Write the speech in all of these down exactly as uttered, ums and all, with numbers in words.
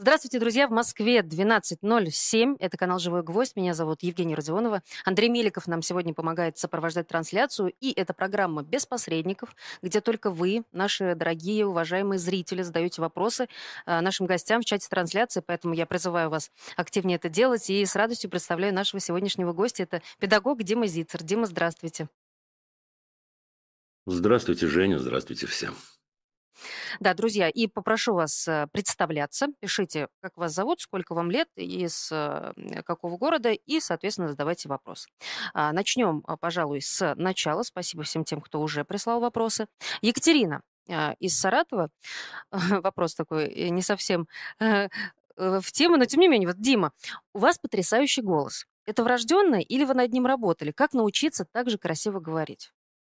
Здравствуйте, друзья! В Москве двенадцать ноль семь. Это канал «Живой гвоздь». Меня зовут Евгения Родионова. Андрей Меликов нам сегодня помогает сопровождать трансляцию. И это программа «Без посредников», где только вы, наши дорогие, уважаемые зрители, задаете вопросы э, нашим гостям в чате трансляции. Поэтому я призываю вас активнее это делать. И с радостью представляю нашего сегодняшнего гостя. Это педагог Дима Зицер. Дима, здравствуйте. Здравствуйте, Женя, здравствуйте всем. Да, друзья, и попрошу вас э, представляться. Пишите, как вас зовут, сколько вам лет, из э, м, какого города, и, соответственно, задавайте вопрос. А, Начнем, а, пожалуй, с начала. Спасибо всем тем, кто уже прислал вопросы. Екатерина а, из Саратова. Вопрос такой э, не совсем э, э, в тему, но тем не менее. Вот, Дима, у вас потрясающий голос. Это врожденное или вы над ним работали? Как научиться так же красиво говорить?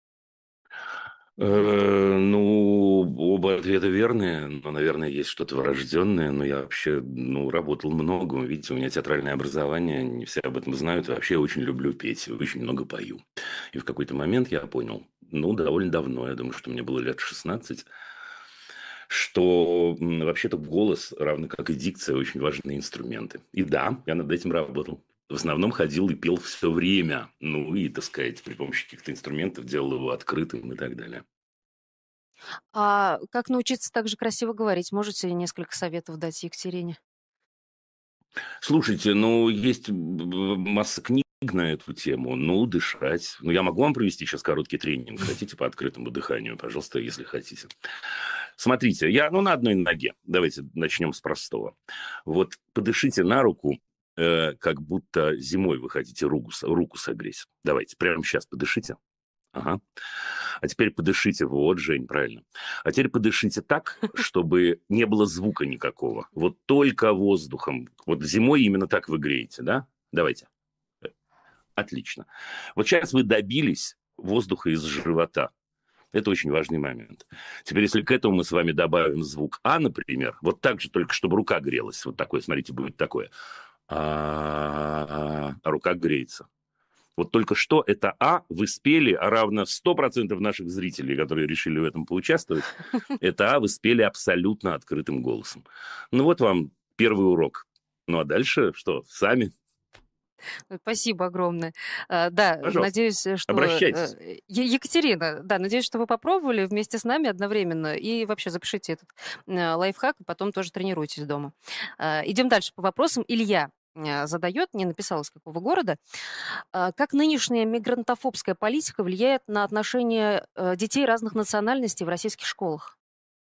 Э, Ну, оба ответа верные, но, наверное, есть что-то врожденное, но я вообще, ну, работал много, видите, у меня театральное образование, не все об этом знают, и вообще я очень люблю петь, очень много пою. И в какой-то момент я понял, ну, довольно давно, я думаю, что мне было лет шестнадцать, что м, вообще-то голос, равно как и дикция, очень важные инструменты. И да, я над этим работал. В основном ходил и пел все время. Ну, и, так сказать, при помощи каких-то инструментов делал его открытым и так далее. А как научиться так же красиво говорить? Можете несколько советов дать Екатерине? Слушайте, ну, есть б- б- масса книг на эту тему. Ну, дышать. Ну, я могу вам провести сейчас короткий тренинг. Хотите по открытому дыханию? Пожалуйста, если хотите. Смотрите, я, ну, на одной ноге. Давайте начнем с простого. Вот подышите на руку, э, как будто зимой вы хотите руку, с- руку согреть. Давайте, прямо сейчас подышите. Ага. А теперь подышите. Вот, Жень, правильно. А теперь подышите так, чтобы не было звука никакого. Вот только воздухом. Вот зимой именно так вы греете, да? Давайте. Э, Отлично. Вот сейчас вы добились воздуха из живота. Это очень важный момент. Теперь, если к этому мы с вами добавим звук А, например, вот так же, только чтобы рука грелась. Вот такое, смотрите, будет такое. А, а рука греется. Вот только что это «а» вы спели, а равно сто процентов наших зрителей, которые решили в этом поучаствовать, это «а» вы спели абсолютно открытым голосом. Ну вот вам первый урок. Ну а дальше что? Сами. Э, Спасибо огромное. Э, Да, Пожалуйста. надеюсь, э, что... Обращайтесь. э, Е- Екатерина, да, надеюсь, что вы попробовали вместе с нами одновременно. И вообще запишите этот э, лайфхак, и потом тоже тренируйтесь дома. Э, Идем дальше по вопросам. Илья э, задает, не написал из какого города. А, Как нынешняя мигрантофобская политика влияет на отношения э, детей разных национальностей в российских школах?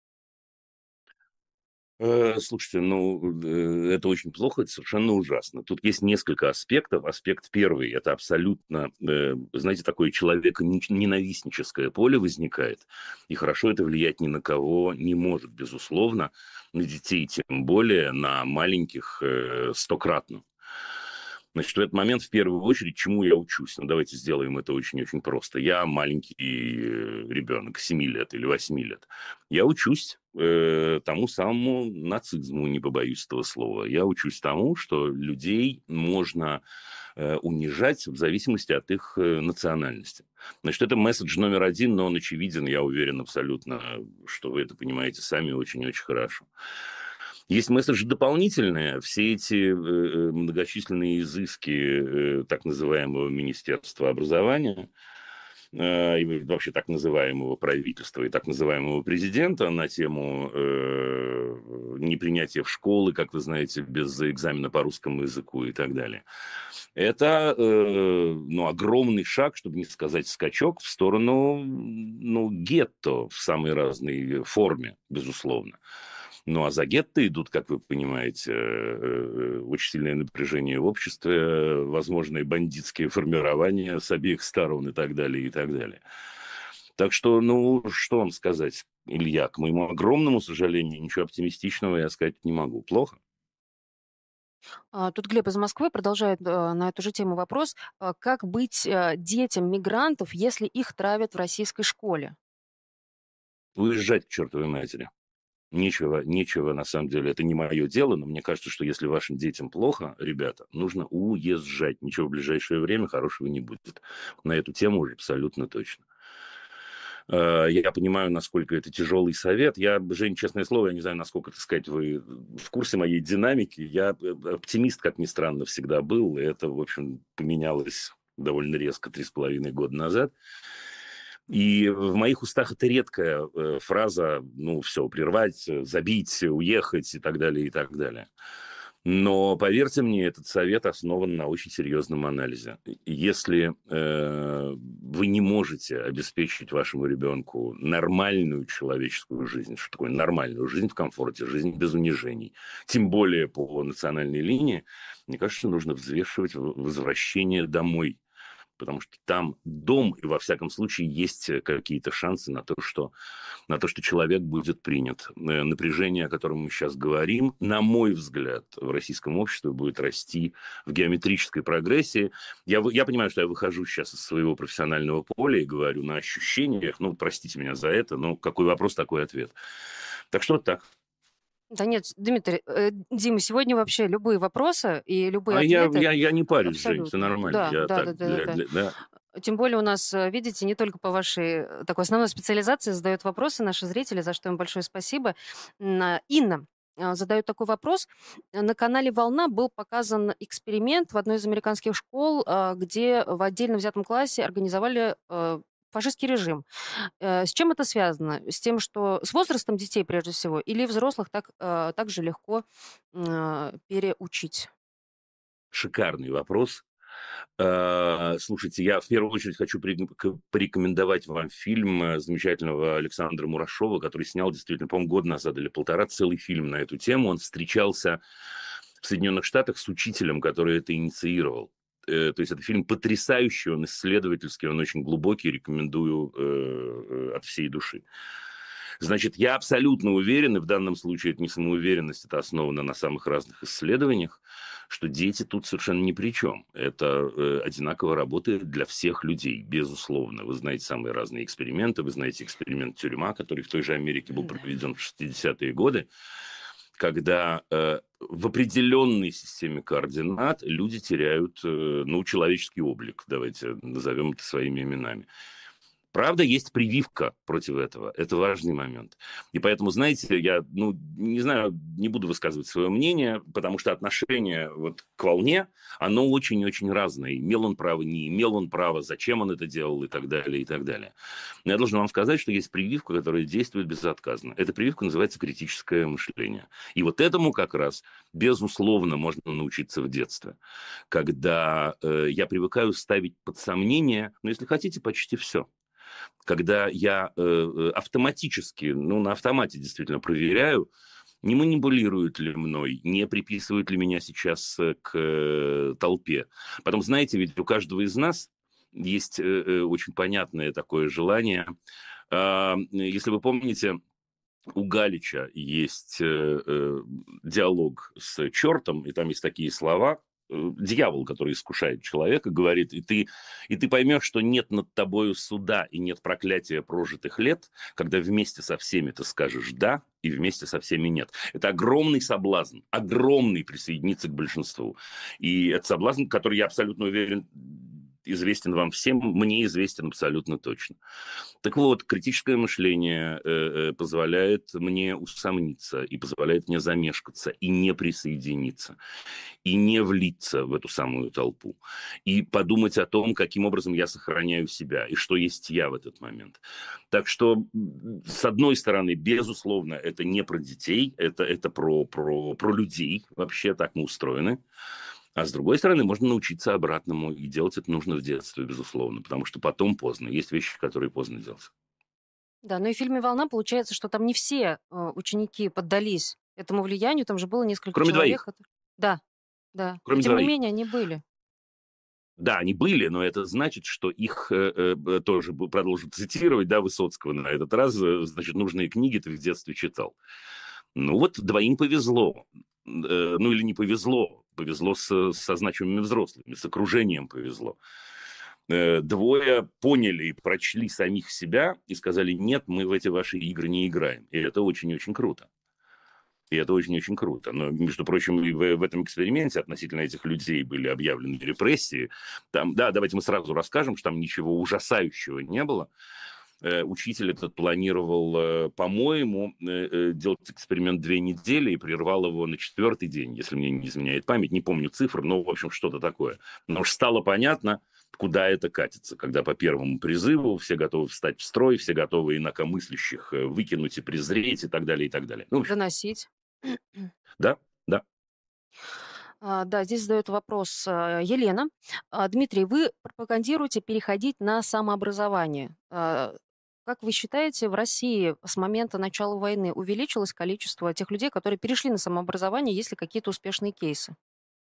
Э, Слушайте, ну, э, это очень плохо, это совершенно ужасно. Тут есть несколько аспектов. Аспект первый – это абсолютно, э, знаете, такое человеконенавистническое поле возникает. И хорошо это влиять ни на кого не может, безусловно. На детей тем более, на маленьких э, стократно. Значит, в этот момент, в первую очередь, чему я учусь? Ну, давайте сделаем это очень-очень просто. Я маленький э, ребенок, семи лет или восьми лет. Я учусь э, тому самому нацизму, не побоюсь этого слова. Я учусь тому, что людей можно э, унижать в зависимости от их э, национальности. Значит, это месседж номер один, но он очевиден, я уверен абсолютно, что вы это понимаете сами очень-очень хорошо. Есть месседжи дополнительные. Все эти э, э, многочисленные изыски э, так называемого Министерства образования э, и вообще так называемого правительства и так называемого президента на тему э, непринятия в школы, как вы знаете, без экзамена по русскому языку и так далее. Это э, ну, огромный шаг, чтобы не сказать скачок, в сторону ну, гетто в самой разной форме, безусловно. Ну, а за гетто идут, как вы понимаете, э, э, очень сильное напряжение в обществе, э, возможные бандитские формирования с обеих сторон и так далее, и так далее. Так что, ну, что вам сказать, Илья, к моему огромному сожалению, ничего оптимистичного я сказать не могу. Плохо? А, Тут Глеб из Москвы продолжает э, на эту же тему вопрос. А, Как быть э, детям мигрантов, если их травят в российской школе? Уезжать к чертовой матери. Нечего, нечего, на самом деле, это не мое дело, но мне кажется, что если вашим детям плохо, ребята, нужно уезжать. Ничего в ближайшее время хорошего не будет. На эту тему уже абсолютно точно. Э, Я понимаю, насколько это тяжелый совет. Я, Жень, честное слово, я не знаю, насколько, так сказать, вы в курсе моей динамики. Я э, оптимист, как ни странно, всегда был. И это, в общем, поменялось довольно резко три с половиной года назад. И в моих устах это редкая э, фраза, ну, все, прервать, э, забить, уехать и так далее, и так далее. Но, поверьте мне, этот совет основан на очень серьезном анализе. Если э, вы не можете обеспечить вашему ребенку нормальную человеческую жизнь, что такое нормальную жизнь в комфорте, жизнь без унижений, тем более по национальной линии, мне кажется, нужно взвешивать возвращение домой. Потому что там дом, и во всяком случае есть какие-то шансы на то, что, на то, что человек будет принят. Напряжение, о котором мы сейчас говорим, на мой взгляд, в российском обществе будет расти в геометрической прогрессии. Я, я понимаю, что я выхожу сейчас из своего профессионального поля и говорю на ощущениях. Ну, простите меня за это, но какой вопрос, такой ответ. Так что вот так. Да нет, Дмитрий, э, Дима, сегодня вообще любые вопросы и любые А я, ответы я, я не парюсь, Жень, все абсолютно. нормально. Да, Я да, да, так, да, да, для, да. для, да. Тем более у нас, э, видите, не только по вашей э, такой основной специализации задают вопросы наши зрители, за что им большое спасибо. М, а, Инна э, задает такой вопрос. Э, На канале «Волна» был показан эксперимент в одной из американских школ, а, где в отдельно взятом классе организовали э, фашистский режим. Э, С чем это связано? С тем, что с возрастом детей прежде всего, или взрослых так, э, так же легко э, переучить? Шикарный вопрос. Э, Слушайте, я в первую очередь хочу при- к- порекомендовать вам фильм э, замечательного Александра Мурашова, который снял действительно, по-моему, год назад или полтора, целый фильм на эту тему. Он встречался в Соединенных Штатах с учителем, который это инициировал. Э, То есть это фильм потрясающий, он исследовательский, он очень глубокий, рекомендую э, э, от всей души. Значит, я абсолютно уверен, и в данном случае это не самоуверенность, это основано на самых разных исследованиях, что дети тут совершенно ни при чем. Это э, одинаково работает для всех людей, безусловно. Вы знаете самые разные эксперименты, вы знаете эксперимент тюрьма, который в той же Америке был Да. проведен в шестидесятые годы, когда э, в определенной системе координат люди теряют, э, ну, человеческий облик, давайте назовем это своими именами. Правда, есть прививка против этого. Это важный момент. И поэтому, знаете, я, ну, не знаю, не буду высказывать свое мнение, потому что отношение вот к волне, оно очень-очень разное. Имел он право, не имел он права, зачем он это делал и так далее, и так далее. Но я должен вам сказать, что есть прививка, которая действует безотказно. Эта прививка называется критическое мышление. И вот этому как раз, безусловно, можно научиться в детстве. Когда э, я привыкаю ставить под сомнение, ну, если хотите, почти все. Когда я э, автоматически, ну, на автомате действительно проверяю, не манипулируют ли мной, не приписывают ли меня сейчас э, к э, толпе. Потом, знаете, ведь у каждого из нас есть э, э, очень понятное такое желание. А, если вы помните, у Галича есть э, э, диалог с чертом, и там есть такие слова. Э, Дьявол, который искушает человека, говорит, и ты, и ты поймешь, что нет над тобою суда и нет проклятия прожитых лет, когда вместе со всеми ты скажешь «да», и вместе со всеми «нет». Это огромный соблазн, огромный присоединиться к большинству. И это соблазн, который, я абсолютно уверен, известен вам всем, мне известен абсолютно точно. Так вот, критическое мышление э, э, позволяет мне усомниться и позволяет мне замешкаться и не присоединиться, и не влиться в эту самую толпу, и подумать о том, каким образом я сохраняю себя и что есть я в этот момент. Так что, с одной стороны, безусловно, это не про детей, это, это про, про, про людей, вообще так мы устроены. А с другой стороны, можно научиться обратному, и делать это нужно в детстве, безусловно, потому что потом поздно. Есть вещи, которые поздно делать. Да, но и в фильме «Волна» получается, что там не все э, ученики поддались этому влиянию, там же было несколько Кроме человек. двоих. которые- Да, да. Но Кроме тем не двоих. менее они были. Да, они были, но это значит, что их э, э, тоже бу- продолжу цитировать, да, Высоцкого на этот раз, э, значит, нужные книги ты в детстве читал. Ну вот двоим повезло. Э, ну или не повезло. Повезло с, со значимыми взрослыми, с окружением повезло. Э, двое поняли и прочли самих себя и сказали, нет, мы в эти ваши игры не играем. И это очень-очень круто. И это очень-очень круто. Но, между прочим, и в, в этом эксперименте относительно этих людей были объявлены репрессии. Там, да, давайте мы сразу расскажем, что там ничего ужасающего не было. учитель этот планировал, по-моему, делать эксперимент две недели и прервал его на четвертый день, если мне не изменяет память. Не помню цифр, но, в общем, что-то такое. Потому что стало понятно, куда это катится, когда по первому призыву все готовы встать в строй, все готовы инакомыслящих выкинуть и презреть и так далее, и так далее. Ну, в общем, Доносить. да, да. А, Да, здесь задает вопрос а, Елена. А, Дмитрий, вы пропагандируете переходить на самообразование. А, Как вы считаете, в России с момента начала войны увеличилось количество тех людей, которые перешли на самообразование, есть ли какие-то успешные кейсы?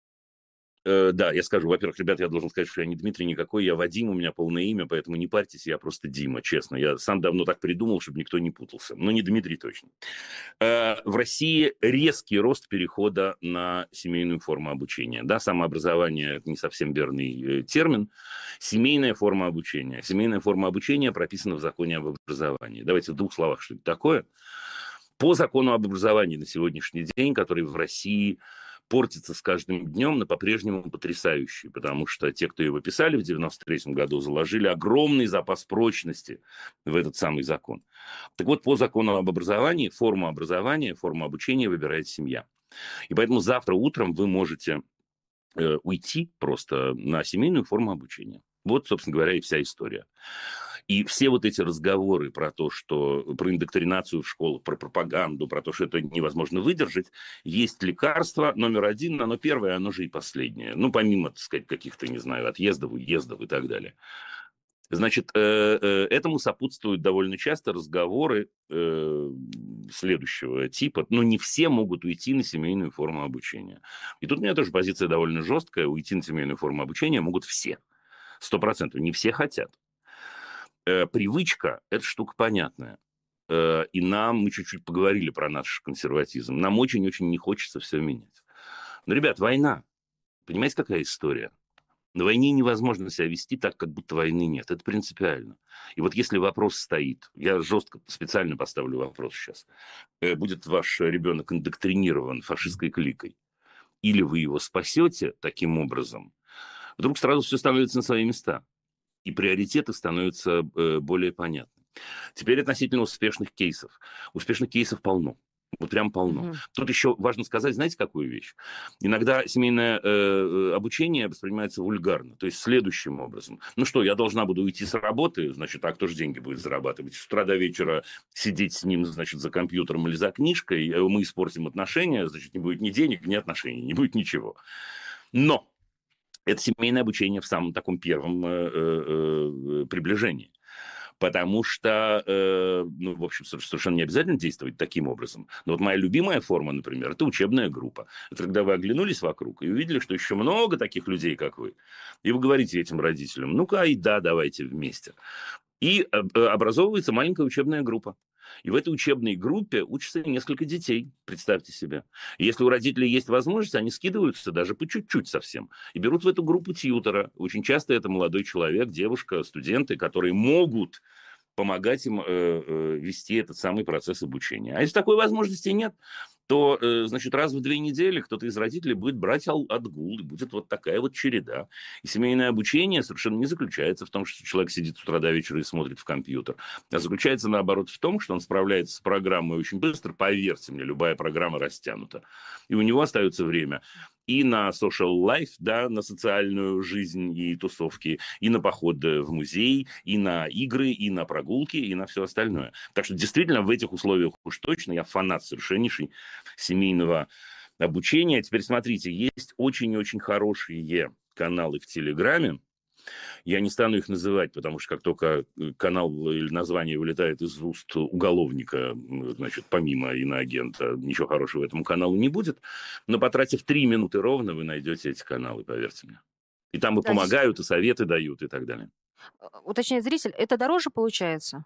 Э, да, я скажу, во-первых, ребят, я должен сказать, что я не Дмитрий никакой, я Вадим, у меня полное имя, поэтому не парьтесь, я просто Дима, честно. Я сам давно так придумал, чтобы никто не путался. Но не Дмитрий точно. Э, в России резкий рост перехода на семейную форму обучения. Да, самообразование – это не совсем верный э, термин. Семейная форма обучения. Семейная форма обучения прописана в законе об образовании. Давайте в двух словах, что это такое. По закону об образовании на сегодняшний день, который в России портится с каждым днем, но по-прежнему потрясающий, потому что те, кто его писали в девяносто третьем году, заложили огромный запас прочности в этот самый закон. Так вот, по закону об образовании, форму образования, форму обучения выбирает семья. И поэтому завтра утром вы можете э, уйти просто на семейную форму обучения. Вот, собственно говоря, и вся история. И все вот эти разговоры про то, что про индоктринацию в школах, про пропаганду, про то, что это невозможно выдержать, есть лекарство номер один, оно первое, оно же и последнее. Ну, помимо, так сказать, каких-то, не знаю, отъездов, уездов и так далее. Значит, э, э, этому сопутствуют довольно часто разговоры э, следующего типа. Но не все могут уйти на семейную форму обучения. И тут у меня тоже позиция довольно жесткая. Уйти на семейную форму обучения могут все. Сто процентов. Не все хотят. Э, привычка – это штука понятная. Э, и нам, мы чуть-чуть поговорили про наш консерватизм, нам очень-очень не хочется все менять. Но, ребят, война. Понимаете, какая история? На войне невозможно себя вести так, как будто войны нет. Это принципиально. И вот если вопрос стоит, я жестко, специально поставлю вопрос сейчас, э, будет ваш ребенок индоктринирован фашистской кликой, или вы его спасете таким образом, вдруг сразу все становится на свои места. И приоритеты становятся э, более понятны. Теперь относительно успешных кейсов. Успешных кейсов полно. Вот прям полно. Мгм. Тут еще важно сказать, знаете, какую вещь? Иногда семейное э, обучение воспринимается вульгарно. То есть следующим образом. Ну что, я должна буду уйти с работы, значит, а кто же деньги будет зарабатывать? С утра до вечера сидеть с ним, значит, за компьютером или за книжкой, э, мы испортим отношения, значит, не будет ни денег, ни отношений, не будет ничего. Но это семейное обучение в самом таком первом э, э, приближении. Потому что, э, ну, в общем, совершенно не обязательно действовать таким образом. Но вот моя любимая форма, например, это учебная группа. Это когда вы оглянулись вокруг и увидели, что еще много таких людей, как вы. И вы говорите этим родителям, ну-ка, и да, давайте вместе. И образовывается маленькая учебная группа. И в этой учебной группе учатся несколько детей, представьте себе. И если у родителей есть возможность, они скидываются даже по чуть-чуть совсем. И берут в эту группу тьютера. Очень часто это молодой человек, девушка, студенты, которые могут помогать им э, э, вести этот самый процесс обучения. А если такой возможности нет, то, э, значит, раз в две недели кто-то из родителей будет брать отгул, и будет вот такая вот череда. И семейное обучение совершенно не заключается в том, что человек сидит с утра до вечера и смотрит в компьютер, а заключается, наоборот, в том, что он справляется с программой очень быстро. Поверьте мне, любая программа растянута. И у него остается время и на social life, да, на социальную жизнь и тусовки, и на походы в музей, и на игры, и на прогулки, и на все остальное. Так что действительно в этих условиях уж точно я фанат совершеннейший семейного обучения. Теперь смотрите, есть очень-очень хорошие каналы в Телеграме. Я не стану их называть, потому что как только канал или название вылетает из уст уголовника, значит, помимо иноагента, ничего хорошего этому каналу не будет. Но потратив три минуты ровно, вы найдете эти каналы, поверьте мне. И там и Да, здесь помогают, и советы дают, и так далее. э, уточняет зритель, это дороже получается?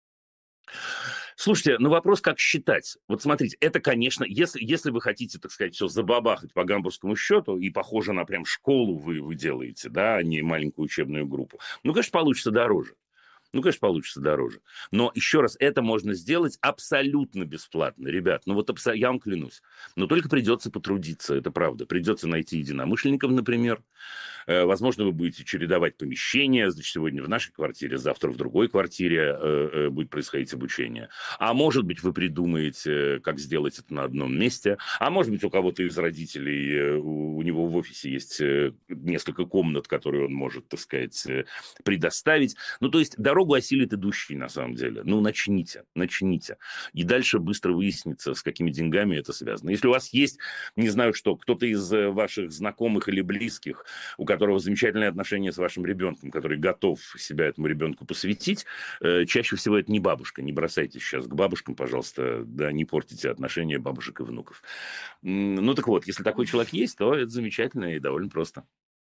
Слушайте, ну вопрос, как считать. Вот смотрите, это, конечно, если, если вы хотите, так сказать, все забабахать по гамбургскому счету, и похоже на прям школу вы, вы делаете, да, а не маленькую учебную группу, ну, конечно, получится дороже. Ну, конечно, получится дороже. Но, еще раз, это можно сделать абсолютно бесплатно, ребят. Ну, вот абсо- я вам клянусь. Но только придется потрудиться, это правда. Придется найти единомышленников, например. Э, Возможно, вы будете чередовать помещения. Значит, сегодня в нашей квартире, завтра в другой квартире э, э, будет происходить обучение. А может быть, вы придумаете, как сделать это на одном месте. А может быть, у кого-то из родителей, э, у, у него в офисе есть э, несколько комнат, которые он может, так сказать, э, предоставить. Ну, то есть дорогу осилит идущий, на самом деле. Ну, начните, начните. И дальше быстро выяснится, с какими деньгами это связано. Если у вас есть, не знаю что, кто-то из э, ваших знакомых или близких, у которого замечательные отношения с вашим ребенком, который готов себя этому ребенку посвятить, э, чаще всего это не бабушка. Не бросайтесь сейчас к бабушкам, пожалуйста, да, не портите отношения бабушек и внуков. М, Ну, так вот, если такой человек есть, то это замечательно и довольно просто.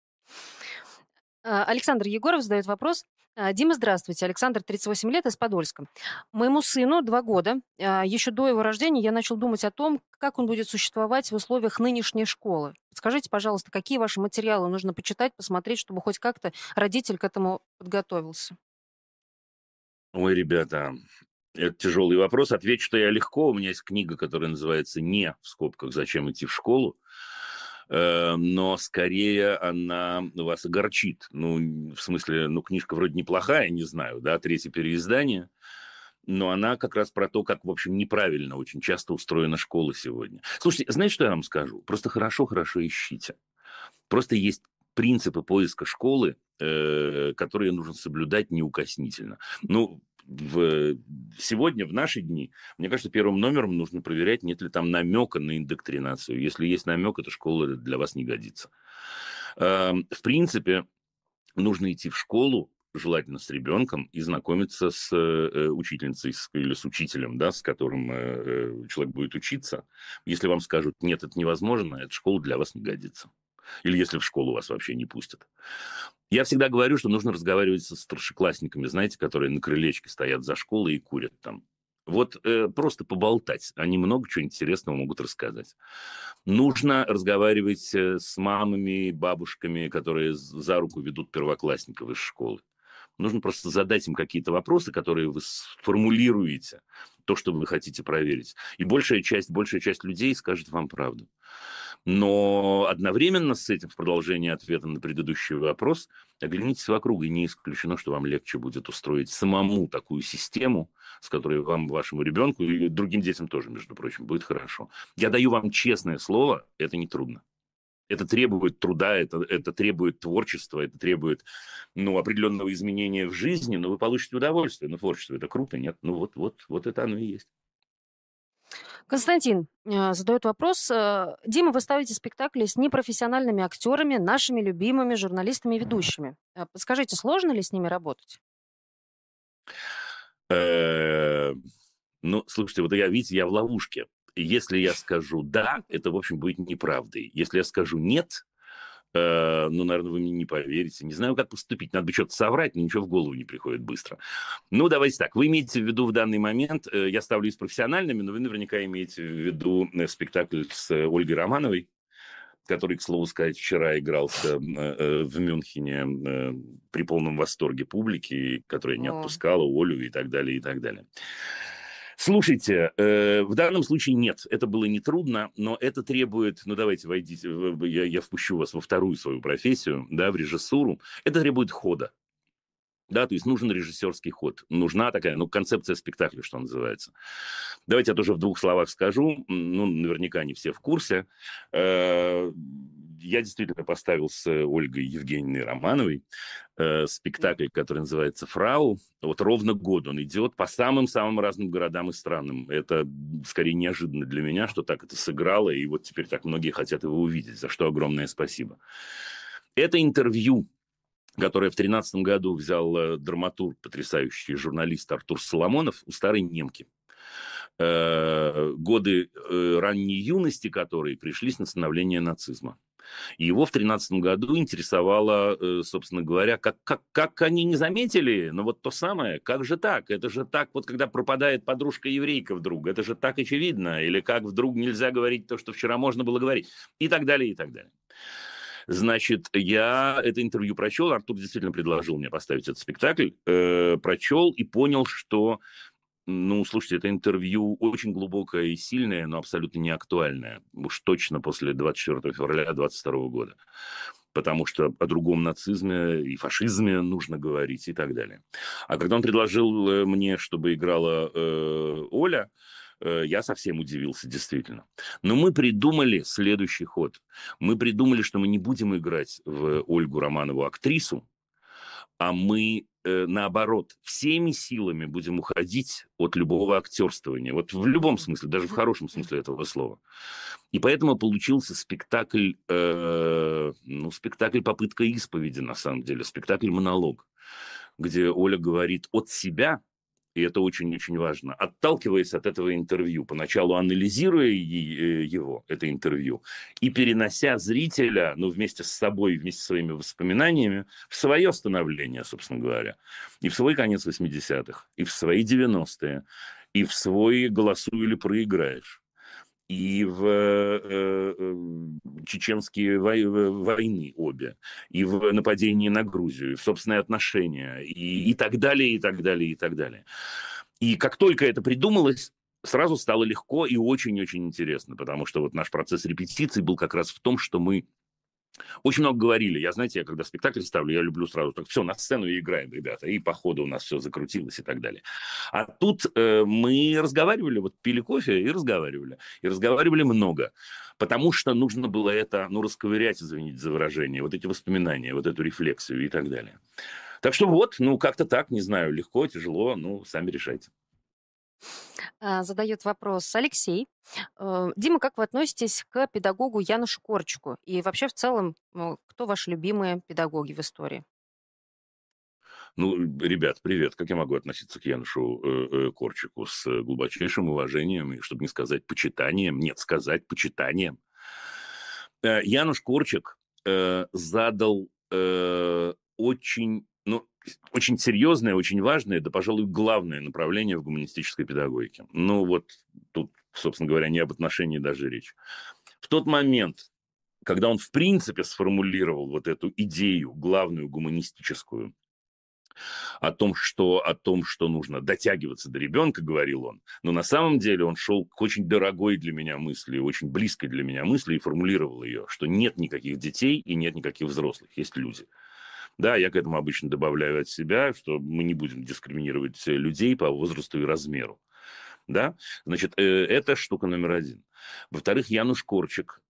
А, Александр Егоров задает вопрос. А, Дима, здравствуйте. Александр, тридцать восемь лет, из Подольска. Моему сыну два года. А, Еще до его рождения я начал думать о том, как он будет существовать в условиях нынешней школы. Подскажите, пожалуйста, какие ваши материалы нужно почитать, посмотреть, чтобы хоть как-то родитель к этому подготовился? Ой, ребята, это тяжелый вопрос. Отвечу, что я легко. У меня есть книга, которая называется «Не», в скобках, «Зачем идти в школу?». Э, Но скорее она вас огорчит. Ну, в смысле, ну, книжка вроде неплохая, не знаю, да, третье переиздание. Но она как раз про то, как, в общем, неправильно очень часто устроена школа сегодня. Слушайте, знаете, что я вам скажу? Просто хорошо-хорошо ищите. Просто есть принципы поиска школы, э, которые нужно соблюдать неукоснительно. Ну, в, сегодня, в наши дни, мне кажется, первым номером нужно проверять, нет ли там намека на индоктринацию. Если есть намек, эта школа для вас не годится. Э, в принципе, нужно идти в школу, желательно с ребенком, и знакомиться с э, учительницей с, или с учителем, да, с которым э, э, человек будет учиться. Если вам скажут, нет, это невозможно, эта школа для вас не годится. Или если в школу вас вообще не пустят. Я всегда говорю, что нужно разговаривать со старшеклассниками, знаете, которые на крылечке стоят за школой и курят там. Вот э, просто поболтать. Они много чего интересного могут рассказать. Нужно разговаривать э, с мамами, бабушками, которые за руку ведут первоклассников из школы. Нужно просто задать им какие-то вопросы, которые вы сформулируете, то, что вы хотите проверить. И большая часть, большая часть людей скажет вам правду. Но одновременно с этим, в продолжении ответа на предыдущий вопрос, оглянитесь вокруг, и не исключено, что вам легче будет устроить самому такую систему, с которой вам, вашему ребенку и другим детям тоже, между прочим, будет хорошо. Я даю вам честное слово, это не трудно. Это требует труда, это, это требует творчества, это требует ну, определенного изменения в жизни, но вы получите удовольствие. Но творчество это круто, нет? Ну вот, вот, вот это оно и есть. Константин э, задает вопрос. э, Дима, вы ставите спектакли с непрофессиональными актерами, нашими любимыми журналистами и ведущими. Э, Подскажите, сложно ли с ними работать? Э, Ну, слушайте, вот я, видите, я в ловушке. Если я скажу «да», это, в общем, будет неправдой. Если я скажу «нет», э, ну, наверное, вы мне не поверите. Не знаю, как поступить. Надо бы что-то соврать, но ничего в голову не приходит быстро. Ну, давайте так. Вы имеете в виду в данный момент, э, я ставлю и с профессиональными, но вы наверняка имеете в виду э, спектакль с э, Ольгой Романовой, который, к слову сказать, вчера игрался э, э, в Мюнхене э, при полном восторге публики, которая не О, отпускала Олю и так далее, и так далее. Слушайте, э, в данном случае нет, это было нетрудно, но это требует, ну давайте войдите, в- я, я впущу вас во вторую свою профессию, да, в режиссуру, это требует хода. Да, то есть нужен режиссерский ход. Нужна такая, ну, концепция спектакля, что называется. Давайте я тоже в двух словах скажу. Ну, наверняка не все в курсе. Э, Я действительно поставил с Ольгой Евгеньевной Романовой э, спектакль, который называется «Фрау». Вот ровно год он идет по самым-самым разным городам и странам. Это скорее неожиданно для меня, что так это сыграло, и вот теперь так многие хотят его увидеть, за что огромное спасибо. Это интервью, которое в тринадцатом году взял э, драматург, потрясающий журналист Артур Соломонов у старой немки. Э, годы э, ранней юности которой пришлись на становление нацизма. И его в тринадцатом году интересовало, э, собственно говоря, как, как, как они не заметили, но вот то самое, как же так? Это же так, вот когда пропадает подружка-еврейка вдруг, это же так очевидно, или как вдруг нельзя говорить то, что вчера можно было говорить, и так далее, и так далее. Значит, я это интервью прочел, Артур действительно предложил мне поставить этот спектакль, э, прочел и понял, что, ну, слушайте, это интервью очень глубокое и сильное, но абсолютно не актуальное, уж точно после двадцать четвёртого февраля двадцать второго года, потому что о другом нацизме и фашизме нужно говорить и так далее. А когда он предложил э, мне, чтобы играла э, Оля, э, я совсем удивился, действительно. Но мы придумали следующий ход. Мы придумали, что мы не будем играть в Ольгу Романову актрису, а мы, э, наоборот, всеми силами будем уходить от любого актерствования. Вот в любом смысле, даже в хорошем смысле этого слова. И поэтому получился спектакль, э, ну, спектакль попытка исповеди, на самом деле, спектакль-монолог, где Оля говорит от себя, и это очень-очень важно, отталкиваясь от этого интервью, поначалу анализируя е- э, его, это интервью, и перенося зрителя, ну, вместе с собой, вместе со своими воспоминаниями, в свое становление, собственно говоря, и в свой конец восьмидесятых, и в свои девяностые, и в свой «Голосуй или проиграешь», и в э, э, чеченские вой- войны обе, и в нападении на Грузию, и в собственные отношения, и, и так далее, и так далее, и так далее. И как только это придумалось, сразу стало легко и очень-очень интересно, потому что вот наш процесс репетиции был как раз в том, что мы очень много говорили. Я, знаете, я когда спектакль ставлю, я люблю сразу так, все, на сцену и играем, ребята. И по ходу у нас все закрутилось и так далее. А тут э, мы разговаривали, вот пили кофе и разговаривали. И разговаривали много. Потому что нужно было это, ну, расковырять, извините за выражение, вот эти воспоминания, вот эту рефлексию и так далее. Так что вот, ну, как-то так, не знаю, легко, тяжело, ну, сами решайте. А, Задает вопрос Алексей. Э, Дима, как вы относитесь к педагогу Янушу Корчику? И вообще в целом, ну, кто ваши любимые педагоги в истории? Ну, ребят, привет. Как я могу относиться к Янушу э, э, Корчику? С э, глубочайшим уважением, и, чтобы не сказать почитанием, нет, сказать почитанием. Э, Януш Корчик э, задал э, очень, ну, очень серьезное, очень важное, да, пожалуй, главное направление в гуманистической педагогике. Ну, вот тут, собственно говоря, не об отношении даже речь. В тот момент, когда он, в принципе, сформулировал вот эту идею, главную гуманистическую, о том, что, о том, что нужно дотягиваться до ребенка, говорил он. Но на самом деле он шел к очень дорогой для меня мысли, очень близкой для меня мысли и формулировал ее, что нет никаких детей и нет никаких взрослых, есть люди. Да, я к этому обычно добавляю от себя, что мы не будем дискриминировать людей по возрасту и размеру. Да? Значит, э, это штука номер один. Во-вторых, Януш Корчик,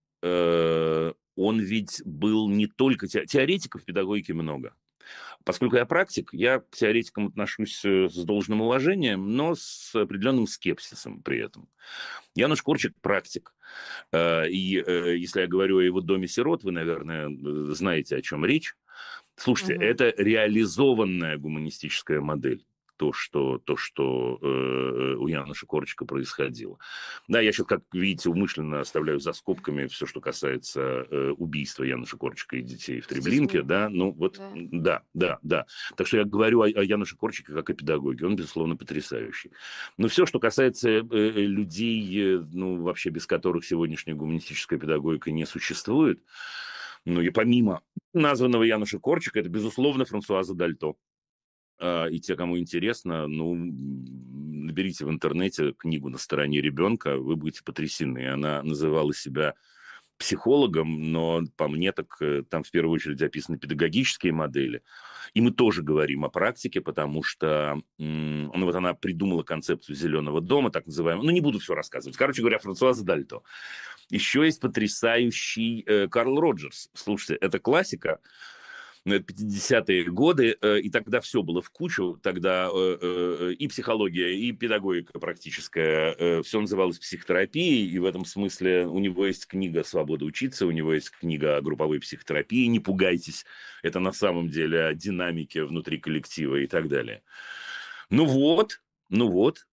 э, он ведь был не только... те- Теоретиков в педагогике много. Поскольку я практик, я к теоретикам отношусь э, с должным уважением, но с определенным скепсисом при этом. Януш Корчик практик. Э, И э, если я говорю о его доме сирот, вы, наверное, э, знаете, о чем речь. Слушайте, Мгм. это реализованная гуманистическая модель. То, что, то, что э, у Януша Корчика происходило. Да, я сейчас, как видите, умышленно оставляю за скобками все, что касается э, убийства Януша Корчика и детей в С Треблинке, детьми, да, ну вот, да. м, да, да, да. Так что я говорю о, о Януше Корчике как о педагоге, он, безусловно, потрясающий. Но все, что касается э, э, людей, э, ну, вообще без которых сегодняшняя гуманистическая педагогика не существует, ну, и помимо названного Януша Корчика, это, безусловно, Франсуаза Дальто. А, И те, кому интересно, ну, м, наберите в интернете книгу «На стороне ребенка», вы будете потрясены. Она называла себя психологом, но по мне так э, там в первую очередь описаны педагогические модели. И мы тоже говорим о практике, потому что м, ну, вот она придумала концепцию зеленого дома, так называемого. Ну, не буду все рассказывать. Короче говоря, Франсуаза Дальто. Еще есть потрясающий э, Карл Роджерс. Слушайте, это классика. Ну, это пятидесятые годы, э, и тогда все было в кучу. Тогда э, э, и психология, и педагогика практическая, э, все называлось психотерапией, и в этом смысле у него есть книга «Свобода учиться», у него есть книга о групповой психотерапии, не пугайтесь, это на самом деле о динамике внутри коллектива и так далее. Ну вот, ну вот.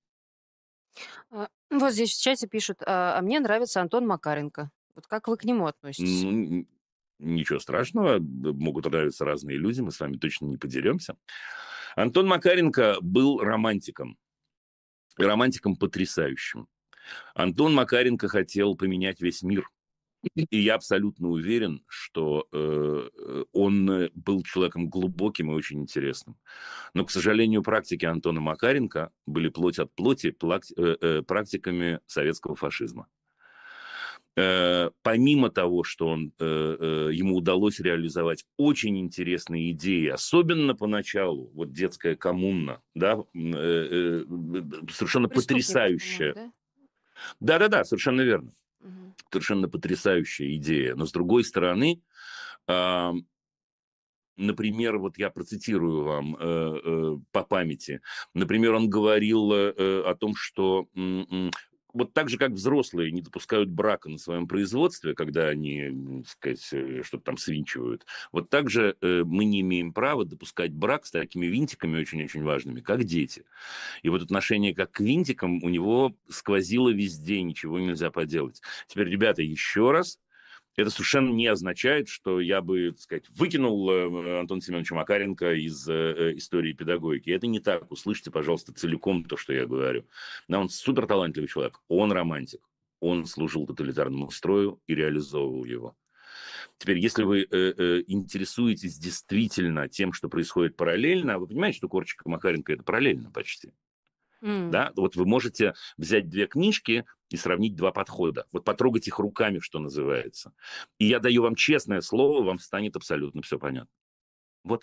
А, Вот здесь в чате пишут, а а мне нравится Антон Макаренко. Вот как вы к нему относитесь? Ну, н- ничего страшного, б- могут нравиться разные люди, мы с вами точно не подеремся. Антон Макаренко был романтиком, и романтиком потрясающим. Антон Макаренко хотел поменять весь мир. И я абсолютно уверен, что э, он был человеком глубоким и очень интересным. Но, к сожалению, практики Антона Макаренко были плоть от плоти плак- э, э, практиками советского фашизма. Э, помимо того, что он, э, э, ему удалось реализовать очень интересные идеи, особенно поначалу, вот детская коммуна, да, м, э, э, совершенно Преступников, по-моему, потрясающая. да? Да-да-да, совершенно верно. Мгм. Совершенно потрясающая идея. Но, с другой стороны, а, например, вот я процитирую вам э, э, по памяти. Например, он говорил э, э, о том, что м, м, вот так же, как взрослые не допускают брака на своем производстве, когда они, м, так сказать, э, что-то там свинчивают, вот так же э, мы не имеем права допускать брак с такими винтиками очень-очень важными, как дети. И вот отношение как к винтикам у него сквозило везде, ничего нельзя поделать. Теперь, ребята, еще раз, это совершенно не означает, что я бы, так сказать, выкинул э, Антона Семеновича Макаренко из э, истории педагогики. Это не так. Услышьте, пожалуйста, целиком то, что я говорю. Но он супер талантливый человек. Он романтик. Он служил тоталитарному строю и реализовывал его. Теперь, если вы э, э, интересуетесь действительно тем, что происходит параллельно, вы понимаете, что Корчик и Макаренко это параллельно почти. М. Да? Вот вы можете взять две книжки и сравнить два подхода. Вот потрогать их руками, что называется. И я даю вам честное слово, вам станет абсолютно все понятно. Вот.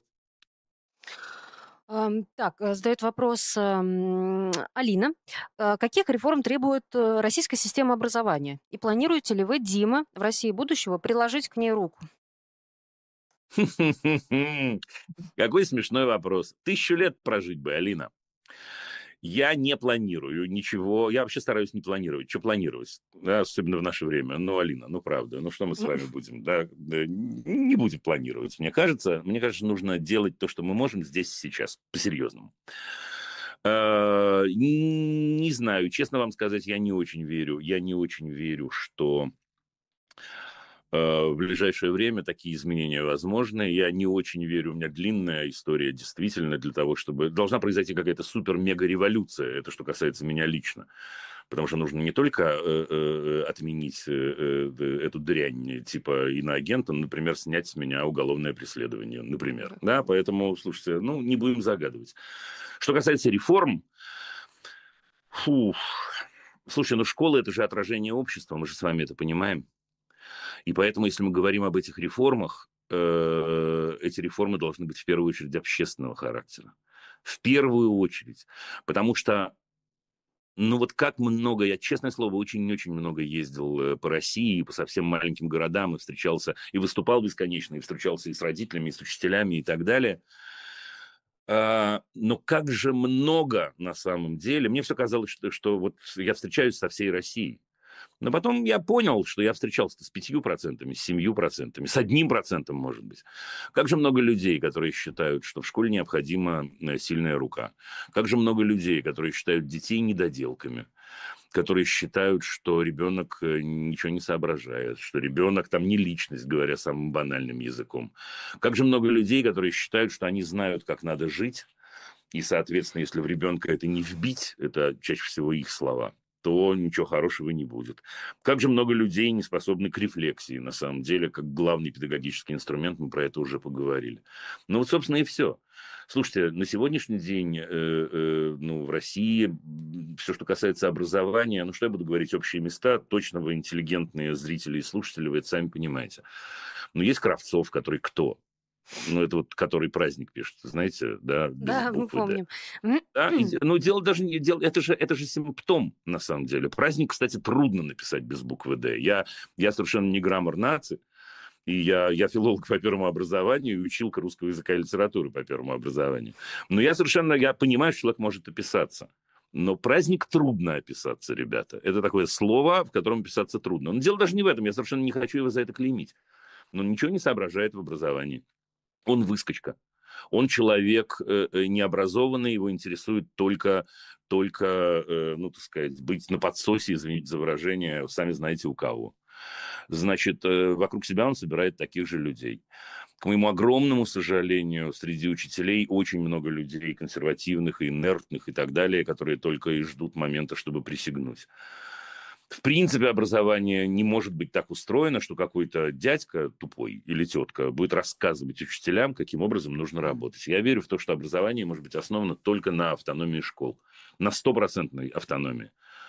Ам, так, э, задает вопрос, ам, Алина. А, каких реформ требует, э, российская система образования? И планируете ли вы, Дима, в России будущего приложить к ней руку? Какой смешной вопрос. Тысячу лет прожить бы, Алина. Я не планирую ничего. Я вообще стараюсь не планировать. Что планировать? Да, особенно в наше время. Ну, Алина, ну правда. Ну, что мы с вами будем? Да, да, не будем планировать. Мне кажется, мне кажется, нужно делать то, что мы можем здесь и сейчас. По-серьезному. Э, Не знаю, честно вам сказать, я не очень верю. Я не очень верю, что э, в ближайшее время такие изменения возможны. Я не очень верю, у меня длинная история действительно для того, чтобы... Должна произойти какая-то супер-мега-революция, это что касается меня лично. Потому что нужно не только э, э, отменить э, э, эту дрянь типа иноагента, но, например, снять с меня уголовное преследование, например. Как Да, поэтому, слушайте, ну, не будем загадывать. Что касается реформ, фу, слушай, ну школа – это же отражение общества, мы же с вами это понимаем. И поэтому, если мы говорим об этих реформах, э, эти реформы должны быть в первую очередь общественного характера. В первую очередь. Потому что, ну вот как много, я, честное слово, очень-очень много ездил э, по России, по совсем маленьким городам, и встречался, и выступал бесконечно, и встречался и с родителями, и с учителями, и так далее. А, но как же много на самом деле. Мне все казалось, что, что вот я встречаюсь со всей Россией. Но потом я понял, что я встречался с пятью процентами, с семью процентами, с одним процентом, может быть. Как же много людей, которые считают, что в школе необходима э, сильная рука. Как же много людей, которые считают детей недоделками, которые считают, что ребенок э, ничего не соображает, что ребенок там не личность, говоря самым банальным языком. Как же много людей, которые считают, что они знают, как надо жить, и, соответственно, если в ребенка это не вбить, это чаще всего их слова, то ничего хорошего не будет. Как же много людей не способны к рефлексии, на самом деле, как главный педагогический инструмент, мы про это уже поговорили. Ну вот, собственно, и все. Слушайте, на сегодняшний день э, э, ну, в России все, что касается образования, ну что я буду говорить, общие места, точно вы интеллигентные зрители и слушатели, вы это сами понимаете. Но есть Кравцов, который кто? Ну, это вот который праздник пишет, знаете, да, без Да, мы буквы «Д». помним. Да, и, ну, дело даже не дело, это же, это же симптом, на самом деле. Праздник, кстати, трудно написать без буквы «Д». Я, я совершенно не граммар нации, и я, я филолог по первому образованию и училка русского языка и литературы по первому образованию. Но я совершенно, я понимаю, что человек может описаться. Но праздник трудно описаться, ребята. Это такое слово, в котором писаться трудно. Но дело даже не в этом, я совершенно не хочу его за это клеймить. Но он ничего не соображает в образовании. Он выскочка. Он человек э, э, необразованный, его интересует только, только э, ну, так сказать, быть на подсосе, извините за выражение, сами знаете у кого. Значит, э, вокруг себя он собирает таких же людей. К моему огромному сожалению, среди учителей очень много людей консервативных, и инертных и так далее, которые только и ждут момента, чтобы присягнуть. В принципе, образование не может быть так устроено, что какой-то дядька тупой или тетка будет рассказывать учителям, каким образом нужно работать. Я верю в то, что образование может быть основано только на автономии школ, на стопроцентной автономии.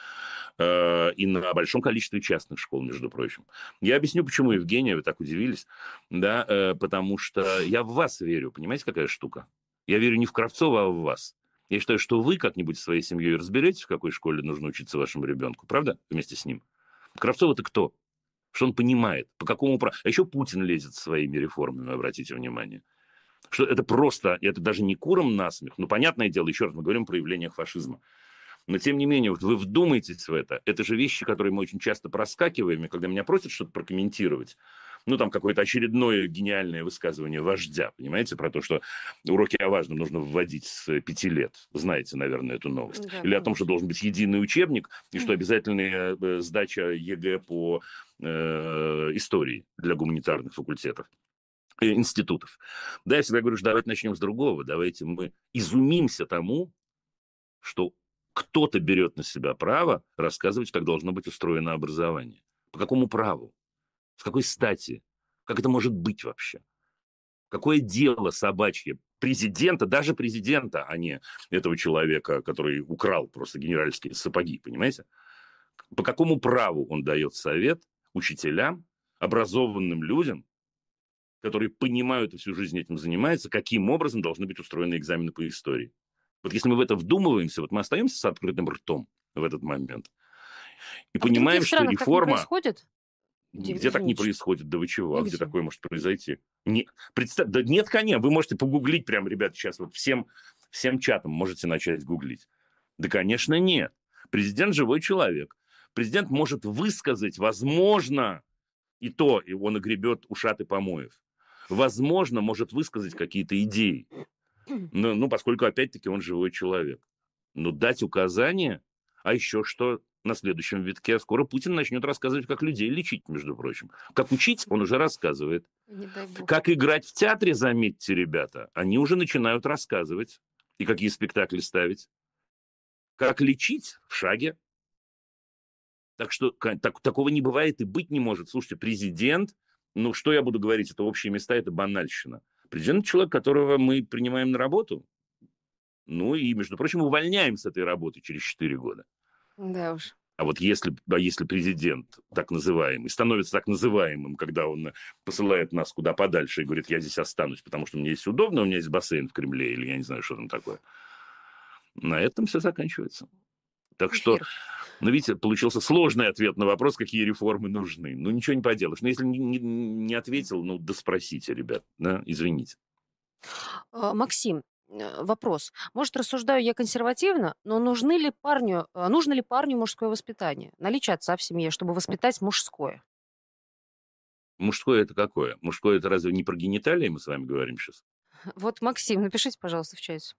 Э, И на большом количестве частных школ, между прочим. Я объясню, почему, Евгения, вы так удивились. Да, э, потому что я в вас верю. Понимаете, какая штука? Я верю не в Кравцова, а в вас. Я считаю, что вы как-нибудь своей семьей разберетесь, в какой школе нужно учиться вашему ребенку, правда? Вместе с ним. Кравцов это кто? Что он понимает? По какому праву? А еще Путин лезет своими реформами, обратите внимание. Что это просто, это даже не куром насмех. Ну, понятное дело, еще раз мы говорим о проявлениях фашизма. Но, тем не менее, вот вы вдумайтесь в это. Это же вещи, которые мы очень часто проскакиваем, и когда меня просят что-то прокомментировать, ну, там какое-то очередное гениальное высказывание вождя, понимаете, про то, что уроки о важном нужно вводить с пяти лет. Знаете, наверное, эту новость. Да, Или о том, что конечно. должен быть единый учебник, и что обязательная э, сдача ЕГЭ по э, истории для гуманитарных факультетов, э, институтов. Да, я всегда говорю, что давайте начнем с другого. Давайте мы изумимся тому, что кто-то берет на себя право рассказывать, как должно быть устроено образование. По какому праву? С какой стати? Как это может быть вообще? Какое дело собачье президента, даже президента, а не этого человека, который украл просто генеральские сапоги, понимаете? По какому праву он дает совет учителям, образованным людям, которые понимают и всю жизнь этим занимаются, каким образом должны быть устроены экзамены по истории? Вот если мы в это вдумываемся, вот мы остаемся с открытым ртом в этот момент и А в других понимаем, что странах так не реформа... происходит? Ди- Где так не Извините, ш- происходит? Да вы чего? А где нигде. такое может произойти? Не, представь, да нет, конечно, вы можете погуглить прям, ребят, сейчас вот всем, всем чатом можете начать гуглить. Да, конечно, нет. Президент живой человек. Президент может высказать, возможно, и то, и он огребет ушаты помоев. Возможно, может высказать какие-то идеи. Ну, ну, поскольку, опять-таки, он живой человек. Но дать указания, а еще что на следующем витке? Скоро Путин начнет рассказывать, как людей лечить, между прочим. Как учить, он уже рассказывает. Не дай бог. Как играть в театре, заметьте, ребята, они уже начинают рассказывать. И какие спектакли ставить. Как лечить в шаге. Так что так, такого не бывает и быть не может. Слушайте, президент, ну что я буду говорить, это общие места, это банальщина. Президент – человек, которого мы принимаем на работу. Ну и, между прочим, увольняем с этой работы через четыре года. Да уж. А вот если, а если президент так называемый становится так называемым, когда он посылает нас куда подальше и говорит, я здесь останусь, потому что мне здесь удобно, у меня есть бассейн в Кремле, или я не знаю, что там такое, на этом все заканчивается. Так что, Эфир. ну, видите, получился сложный ответ на вопрос, какие реформы нужны. Ну, ничего не поделаешь. Но если не, не, не ответил, ну, да спросите, ребят, да, извините. А, Максим, э, вопрос. Может, рассуждаю я консервативно, но нужны ли парню, э, нужно ли парню мужское воспитание? Наличие отца в семье, чтобы воспитать мужское? Мужское это какое? Мужское это разве не про гениталии мы с вами говорим сейчас? Вот, Максим, напишите, пожалуйста, в чате.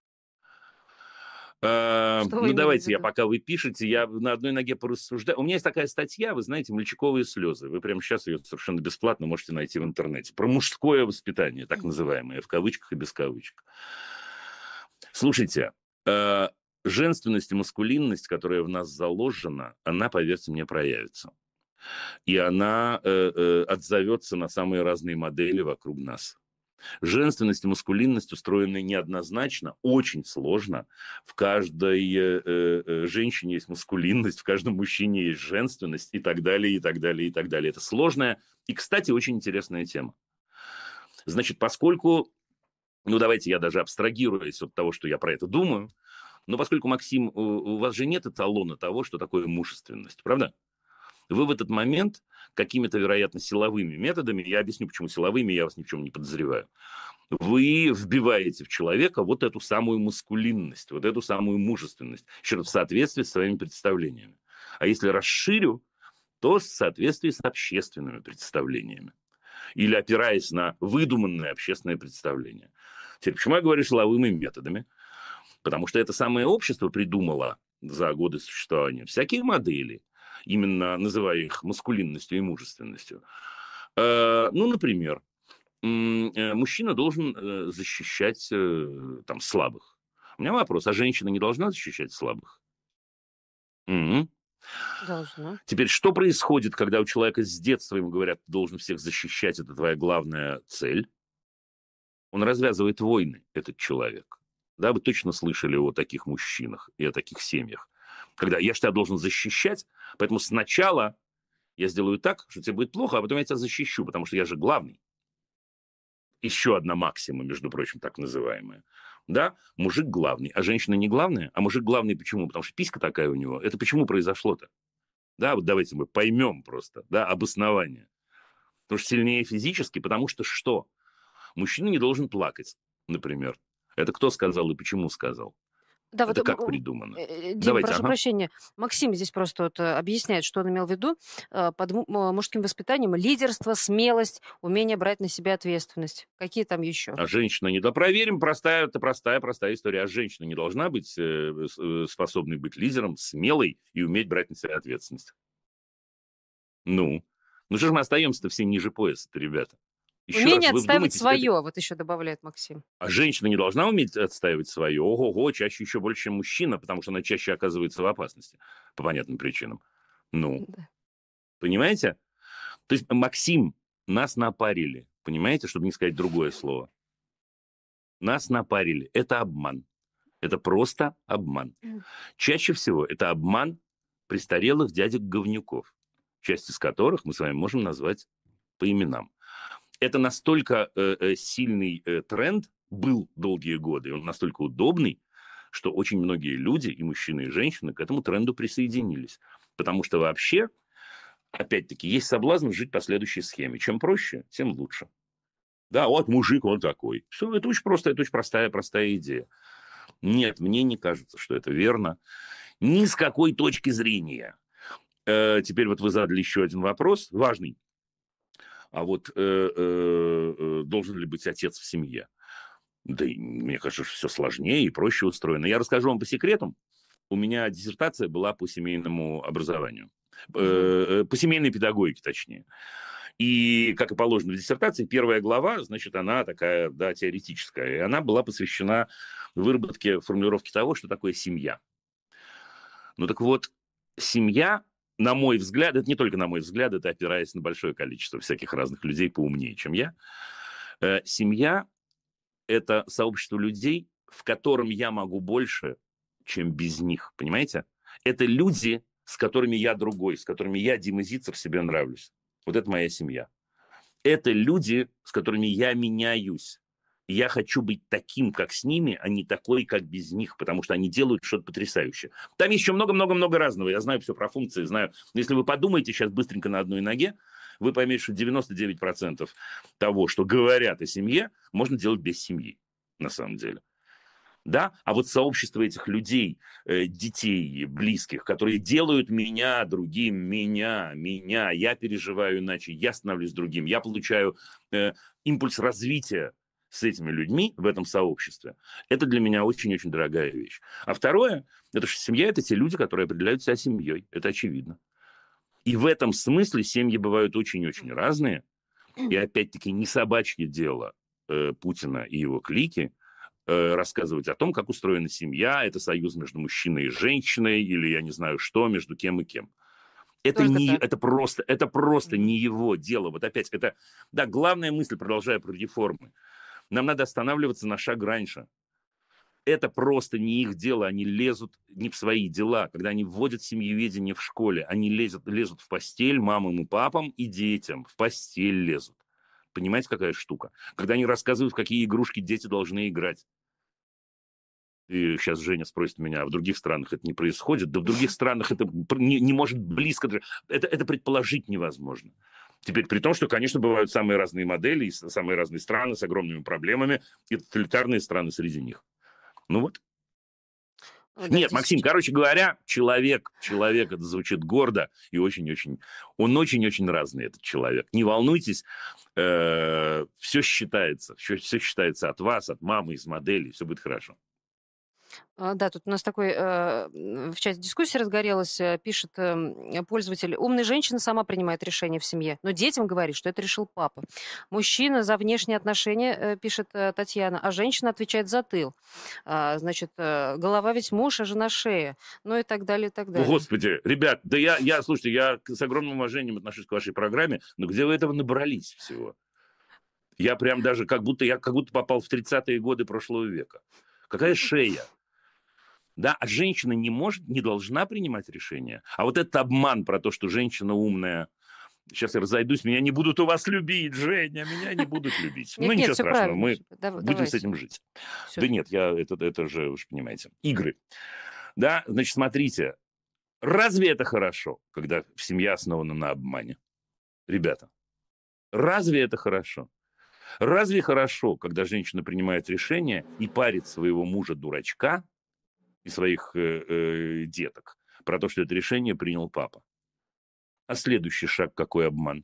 Э, Что вы Ну, имели в давайте я, виду? пока вы пишете, я на одной ноге порассуждаю. У меня есть такая статья, вы знаете, «Мальчиковые слезы». Вы прямо сейчас ее совершенно бесплатно можете найти в интернете. Про мужское воспитание, так называемое, в кавычках и без кавычек. Слушайте, э, женственность и маскулинность, которая в нас заложена, она, поверьте мне, проявится. И она э, э, отзовется на самые разные модели вокруг нас. Женственность и маскулинность устроены неоднозначно, очень сложно. В каждой э, э, женщине есть маскулинность, в каждом мужчине есть женственность и так далее, и так далее, и так далее. Это сложная и, кстати, очень интересная тема. Значит, поскольку, ну давайте я даже абстрагируюсь от того, что я про это думаю, но поскольку, Максим, у, у вас же нет эталона того, что такое мужественность, правда? Вы в этот момент какими-то, вероятно, силовыми методами, я объясню, почему силовыми, я вас ни в чем не подозреваю, вы вбиваете в человека вот эту самую маскулинность, вот эту самую мужественность, еще раз, в соответствии с своими представлениями. А если расширю, то в соответствии с общественными представлениями. Или опираясь на выдуманное общественное представление. Теперь, почему я говорю силовыми методами? Потому что это самое общество придумало за годы существования всякие модели, именно называя их маскулинностью и мужественностью. Э, Ну, например, м, э, мужчина должен э, защищать э, там, слабых. У меня вопрос, а женщина не должна защищать слабых? Мгм. Должна. Теперь, что происходит, когда у человека с детства ему говорят, ты должен всех защищать, это твоя главная цель? Он развязывает войны, этот человек. Да, вы точно слышали о таких мужчинах и о таких семьях. Когда я же тебя должен защищать, поэтому сначала я сделаю так, что тебе будет плохо, а потом я тебя защищу, потому что я же главный. Еще одна максима, между прочим, так называемая. Да, мужик главный, а женщина не главная. А мужик главный почему? Потому что писька такая у него. Это почему произошло-то? Да, вот давайте мы поймем просто, да, обоснование. Потому что сильнее физически, потому что что? Мужчина не должен плакать, например. Это кто сказал и почему сказал? Да, вот, Это м, как м, придумано? э, Дим, Давайте, прошу ага. прощения, Максим здесь просто вот э, объясняет, что он имел в виду э, под му- м- мужским воспитанием: лидерство, смелость, умение брать на себя ответственность. Какие там еще? А женщина не... Да проверим, простая, это простая, простая история. А женщина не должна быть э, с- э, способной быть лидером, смелой и уметь брать на себя ответственность. Ну, ну что ж мы остаемся-то все ниже пояса-то, ребята? Еще раз, Умение вы отстаивать вдумайтесь, это... свое, вот еще добавляет Максим. А женщина не должна уметь отстаивать свое? Ого-го, чаще еще больше, чем мужчина, потому что она чаще оказывается в опасности по понятным причинам. Ну, Да. понимаете? То есть, Максим, нас напарили, понимаете, чтобы не сказать другое слово. Нас напарили. Это обман. Это просто обман. М. Чаще всего это обман престарелых дядек-говнюков, часть из которых мы с вами можем назвать по именам. Это настолько э, э, сильный э, тренд был долгие годы, и он настолько удобный, что очень многие люди, и мужчины, и женщины, к этому тренду присоединились. Потому что вообще, опять-таки, есть соблазн жить по следующей схеме. Чем проще, тем лучше. Да, вот мужик, он такой. Все, это очень просто, это очень простая, простая идея. Нет, мне не кажется, что это верно. Ни с какой точки зрения. Э, теперь вот вы задали еще один вопрос, важный. А вот э, э, э, должен ли быть отец в семье? Да, и мне кажется, что все сложнее и проще устроено. Я расскажу вам по секрету. У меня диссертация была по семейному образованию. Мгм. Э, э, По семейной педагогике, точнее. И, как и положено в диссертации, первая глава, значит, она такая, да, теоретическая. И она была посвящена выработке формулировки того, что такое семья. Ну так вот, семья, на мой взгляд, это не только на мой взгляд, это опираясь на большое количество всяких разных людей поумнее, чем я, э, семья– это сообщество людей, в котором я могу больше, чем без них, понимаете? Это люди, с которыми я другой, с которыми я, Дима Зицер, себе нравлюсь. Вот это моя семья. Это люди, с которыми я меняюсь. И я хочу быть таким, как с ними, а не такой, как без них, потому что они делают что-то потрясающее. Там еще много-много-много разного. Я знаю все про функции, знаю. Но если вы подумаете сейчас быстренько на одной ноге, вы поймете, что девяносто девять процентов того, что говорят о семье, можно делать без семьи, на самом деле. Да? А вот сообщество этих людей, э, детей, близких, которые делают меня другим, меня, меня, я переживаю иначе, я становлюсь другим, я получаю э, импульс развития с этими людьми в этом сообществе. Это для меня очень-очень дорогая вещь. А второе, это что семья – это те люди, которые определяют себя семьей. Это очевидно. И в этом смысле семьи бывают очень-очень Мгм. разные. И опять-таки не собачье дело э, Путина и его клики э, рассказывать о том, как устроена семья, это союз между мужчиной и женщиной, или я не знаю что, между кем и кем. Это, Только не, так. это, просто, это просто Мгм. не его дело. Вот опять, это, да, главная мысль, продолжая про реформы. Нам надо останавливаться на шаг раньше. Это просто не их дело, они лезут не в свои дела. Когда они вводят семьеведение в школе, они лезут, лезут в постель мамам и папам и детям, в постель лезут. Понимаете, какая штука? Когда они рассказывают, в какие игрушки дети должны играть. И сейчас Женя спросит меня, а в других странах это не происходит? Да в других странах это не, не может близко... Это, это предположить невозможно. Теперь при том, что, конечно, бывают самые разные модели, и самые разные страны с огромными проблемами, и тоталитарные страны среди них. Ну вот. О, да, Нет, здесь Максим, ч- короче говоря, человек, человек, это звучит гордо и очень-очень, он очень-очень разный, этот человек. Не волнуйтесь, все считается, все, все считается от вас, от мамы, из моделей, все будет хорошо. А, да, тут у нас такой, э, м, в чате дискуссия разгорелась, э, пишет, эм, пользователь: "Умная женщина сама принимает решения в семье, но детям говорит, что это решил папа. Мужчина за внешние отношения, э, пишет, э, Татьяна, а женщина отвечает за тыл. А, значит, э, голова ведь муж, а жена шея". Ну и так далее, и так О, далее. Господи, ребят, да я, я, слушайте, я с огромным уважением отношусь к вашей программе, но где вы этого набрались всего? Я прям даже как будто, я как будто попал в тридцатые годы прошлого века. Какая шея? Да, а женщина не может, не должна принимать решения. А вот этот обман про то, что женщина умная, сейчас я разойдусь, меня не будут у вас любить, Женя, меня не будут любить. Ну, Нет, нет, ничего все страшного, правильно. мы Всё, дав будем с давайте. этим жить. Всё. Да нет, я, это, это же, вы же понимаете, игры. Да, значит, смотрите, разве это хорошо, когда семья основана на обмане? Ребята, разве это хорошо? Разве хорошо, когда женщина принимает решение и парит своего мужа-дурачка и своих э, э, деток про то, что это решение принял папа? А следующий шаг какой обман?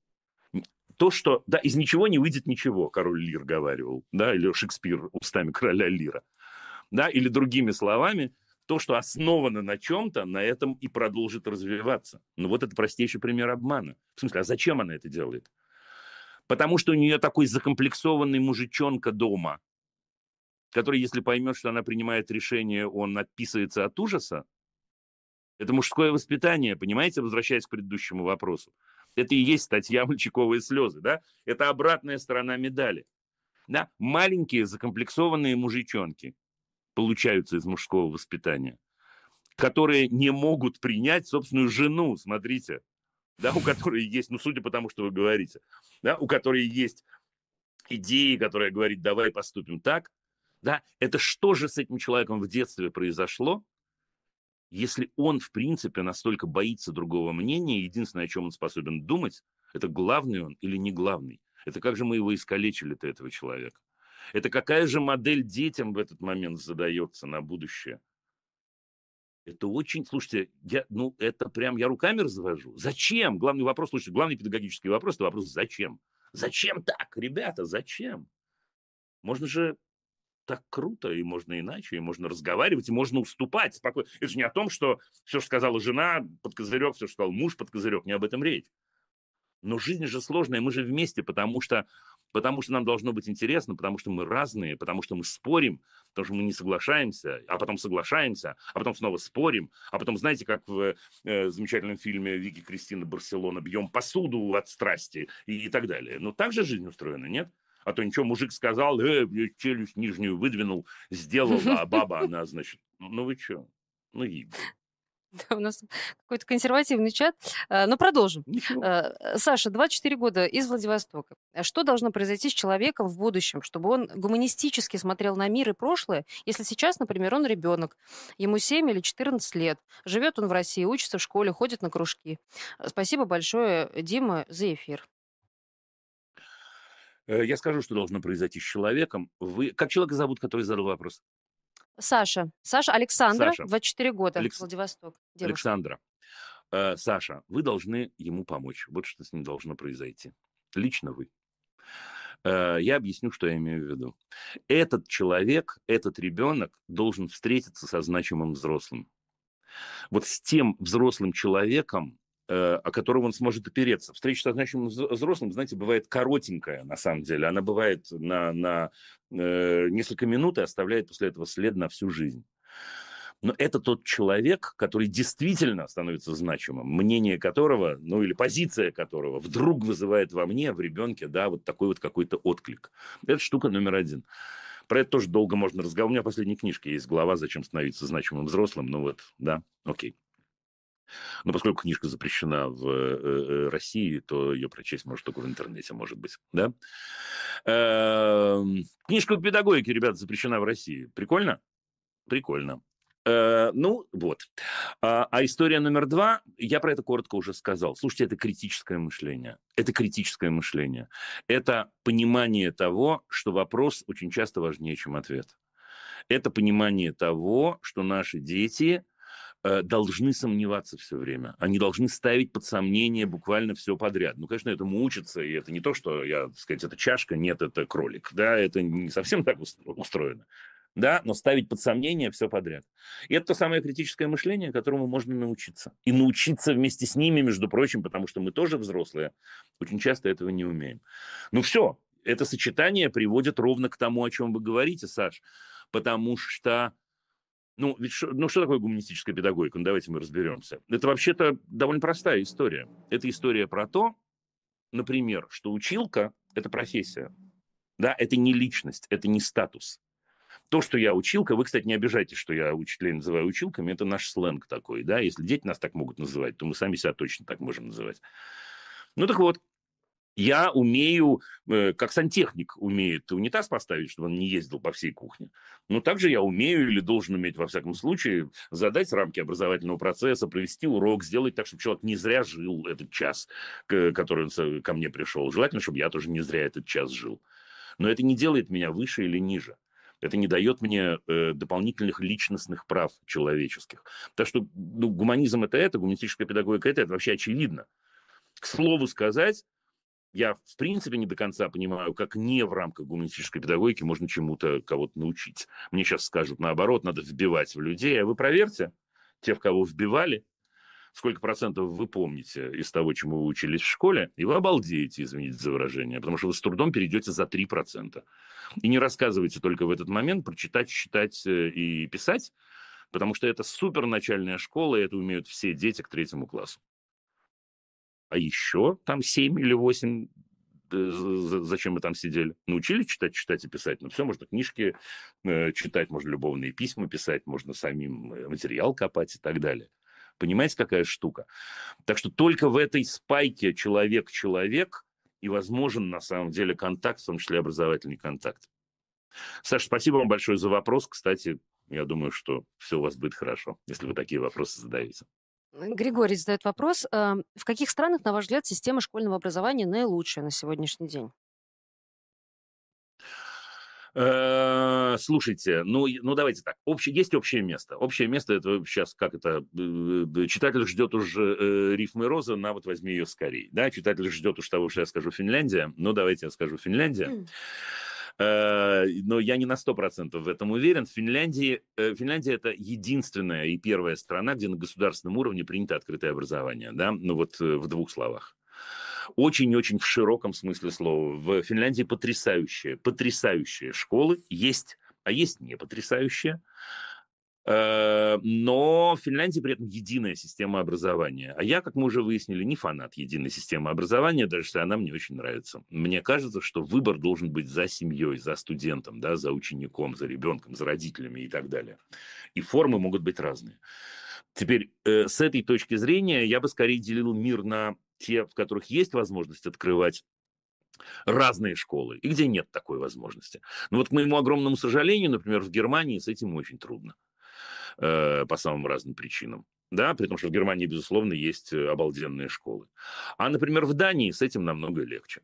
То, что, да, из ничего не выйдет ничего, король Лир говаривал, да, или Шекспир устами короля Лира, да, или другими словами, то, что основано на чем-то, на этом и продолжит развиваться. Ну вот это простейший пример обмана. В смысле, а зачем она это делает? Потому что у нее такой закомплексованный мужичонка дома, который, если поймет, что она принимает решение, он отписывается от ужаса. Это мужское воспитание, понимаете, возвращаясь к предыдущему вопросу. Это и есть статья «Мальчиковые слезы», да? Это обратная сторона медали. Да? Маленькие закомплексованные мужичонки получаются из мужского воспитания, которые не могут принять собственную жену, смотрите, да, у которой есть, ну, судя по тому, что вы говорите, да, у которой есть идеи, которая говорит, давай поступим так, да, это что же с этим человеком в детстве произошло, если он, в принципе, настолько боится другого мнения, единственное, о чем он способен думать, это главный он или не главный. Это как же мы его искалечили-то, этого человека? Это какая же модель детям в этот момент задается на будущее? Это очень, слушайте, я, ну, это прям я руками развожу. Зачем? Главный вопрос, слушайте, главный педагогический вопрос, это вопрос зачем? Зачем так, ребята, зачем? Можно же так круто, и можно иначе, и можно разговаривать, и можно уступать спокойно. Это же не о том, что все, что сказала жена, под козырек, все, что сказал муж, под козырек, не об этом речь. Но жизнь же сложная, мы же вместе, потому что, потому что нам должно быть интересно, потому что мы разные, потому что мы спорим, потому что мы не соглашаемся, а потом соглашаемся, а потом снова спорим, а потом, знаете, как в э, замечательном фильме Вики Кристина Барселона «Бьем посуду от страсти» и, и так далее. Но так же жизнь устроена, нет? А то ничего, мужик сказал, э, я челюсть нижнюю выдвинул, сделал, а баба, она, значит, ну, ну вы что? Ну, ей-богу. Да, у нас какой-то консервативный чат. Э, но продолжим. Ничего. Э, Саша, двадцать четыре года, из Владивостока. А что должно произойти с человеком в будущем, чтобы он гуманистически смотрел на мир и прошлое, если сейчас, например, он ребенок, ему семь или четырнадцать лет, живет он в России, учится в школе, ходит на кружки? Э, Спасибо большое, Дима, за эфир. Э, Я скажу, что должно произойти с человеком. Вы... Как человека зовут, который задал вопрос? Саша. Саша Александра, Саша. двадцать четыре года, Алекс... Владивосток, девушка. Александра. Э, Саша, вы должны ему помочь. Вот что с ним должно произойти. Лично вы. Э, Я объясню, что я имею в виду. Этот человек, этот ребенок должен встретиться со значимым взрослым. Вот с тем взрослым человеком, э, о которого он сможет опереться. Встреча со значимым взрослым, знаете, бывает коротенькая, на самом деле. Она бывает на, на э, несколько минут и оставляет после этого след на всю жизнь. Но это тот человек, который действительно становится значимым, мнение которого, ну или позиция которого вдруг вызывает во мне, в ребенке, да, вот такой вот какой-то отклик. Это штука номер один. Про это тоже долго можно разговаривать. У меня в последней книжке есть глава «Зачем становиться значимым взрослым». Ну вот, да, окей. Но поскольку книжка запрещена в э, э, России, то ее прочесть может только в интернете, может быть, да? Эм, Книжка по педагогике, ребята, запрещена в России. Прикольно? Прикольно. Э, Ну, вот. А, а история номер два, я про это коротко уже сказал. Слушайте, это критическое мышление. Это критическое мышление. Это понимание того, что вопрос очень часто важнее, чем ответ. Это понимание того, что наши дети э, должны сомневаться все время. Они должны ставить под сомнение буквально все подряд. Ну, конечно, этому учатся, и это не то, что, я, так сказать, это чашка, нет, это кролик. Да, это не совсем так устроено. да, но ставить под сомнение все подряд. И это то самое критическое мышление, которому можно научиться. И научиться вместе с ними, между прочим, потому что мы тоже взрослые, очень часто этого не умеем. Ну все, это сочетание приводит ровно к тому, о чем вы говорите, Саш, потому что, ну, ведь шо- ну что такое гуманистическая педагогика? Ну, давайте мы разберемся. Это вообще-то довольно простая история. Это история про то, например, что училка – это профессия. Да, это не личность, это не статус. То, что я училка, вы, кстати, не обижайтесь, что я учителей называю училками, это наш сленг такой, да, если дети нас так могут называть, то мы сами себя точно так можем называть. Ну так вот, я умею, э, как сантехник умеет унитаз поставить, чтобы он не ездил по всей кухне. Но также я умею или должен уметь, во всяком случае, задать рамки образовательного процесса, провести урок, сделать так, чтобы человек не зря жил этот час, к- который он со- ко мне пришел. Желательно, чтобы я тоже не зря этот час жил. Но это не делает меня выше или ниже. Это не дает мне э, дополнительных личностных прав человеческих. Так что ну, гуманизм это это, гуманистическая педагогика это, это вообще очевидно. К слову сказать, я в принципе не до конца понимаю, как не в рамках гуманистической педагогики можно чему-то кого-то научить. Мне сейчас скажут наоборот, надо вбивать в людей. А вы проверьте, те, в кого вбивали, сколько процентов вы помните из того, чему вы учились в школе, и вы обалдеете, извините за выражение, потому что вы с трудом перейдете за три процента. И не рассказывайте только в этот момент про читать, считать э, и писать, потому что это супер начальная школа, и это умеют все дети к третьему классу. А еще там семь или восемь, э, зачем мы там сидели? Научили читать, читать и писать. Ну, все, можно книжки э, читать, можно любовные письма писать, можно самим э, материал копать и так далее. Понимаете, какая штука? Так что только в этой спайке человек-человек и возможен на самом деле контакт, в том числе образовательный контакт. Саша, спасибо вам большое за вопрос. Кстати, я думаю, что все у вас будет хорошо, если вы такие вопросы задаете. Григорий задает вопрос. э, В каких странах, на ваш взгляд, система школьного образования наилучшая на сегодняшний день? Э, Слушайте, ну, и- ну давайте так. Общее, есть общее место. Общее место это сейчас как это э, э, читатель ждет уже э, рифмы розы, на вот возьми ее скорее. Да, читатель ждет уж того, что я скажу Финляндия. Ну давайте я скажу Финляндия. Э, Но я не на сто процентов в этом уверен. В Финляндии, э, Финляндия это единственная и первая страна, где на государственном уровне принято открытое образование. Да? Ну вот э, в двух словах. Очень-очень в широком смысле слова. В Финляндии потрясающие, потрясающие школы есть, а есть не потрясающие. Э, Но в Финляндии при этом единая система образования. А я, как мы уже выяснили, не фанат единой системы образования, даже если она мне очень нравится. Мне кажется, что выбор должен быть за семьей, за студентом, да, за учеником, за ребенком, за родителями и так далее. И формы могут быть разные. Теперь, э, с этой точки зрения, я бы скорее делил мир на те, в которых есть возможность открывать разные школы, и где нет такой возможности. Но вот к моему огромному сожалению, например, в Германии с этим очень трудно э, по самым разным причинам. Да, при том, что в Германии, безусловно, есть э, обалденные школы. А, например, в Дании с этим намного легче.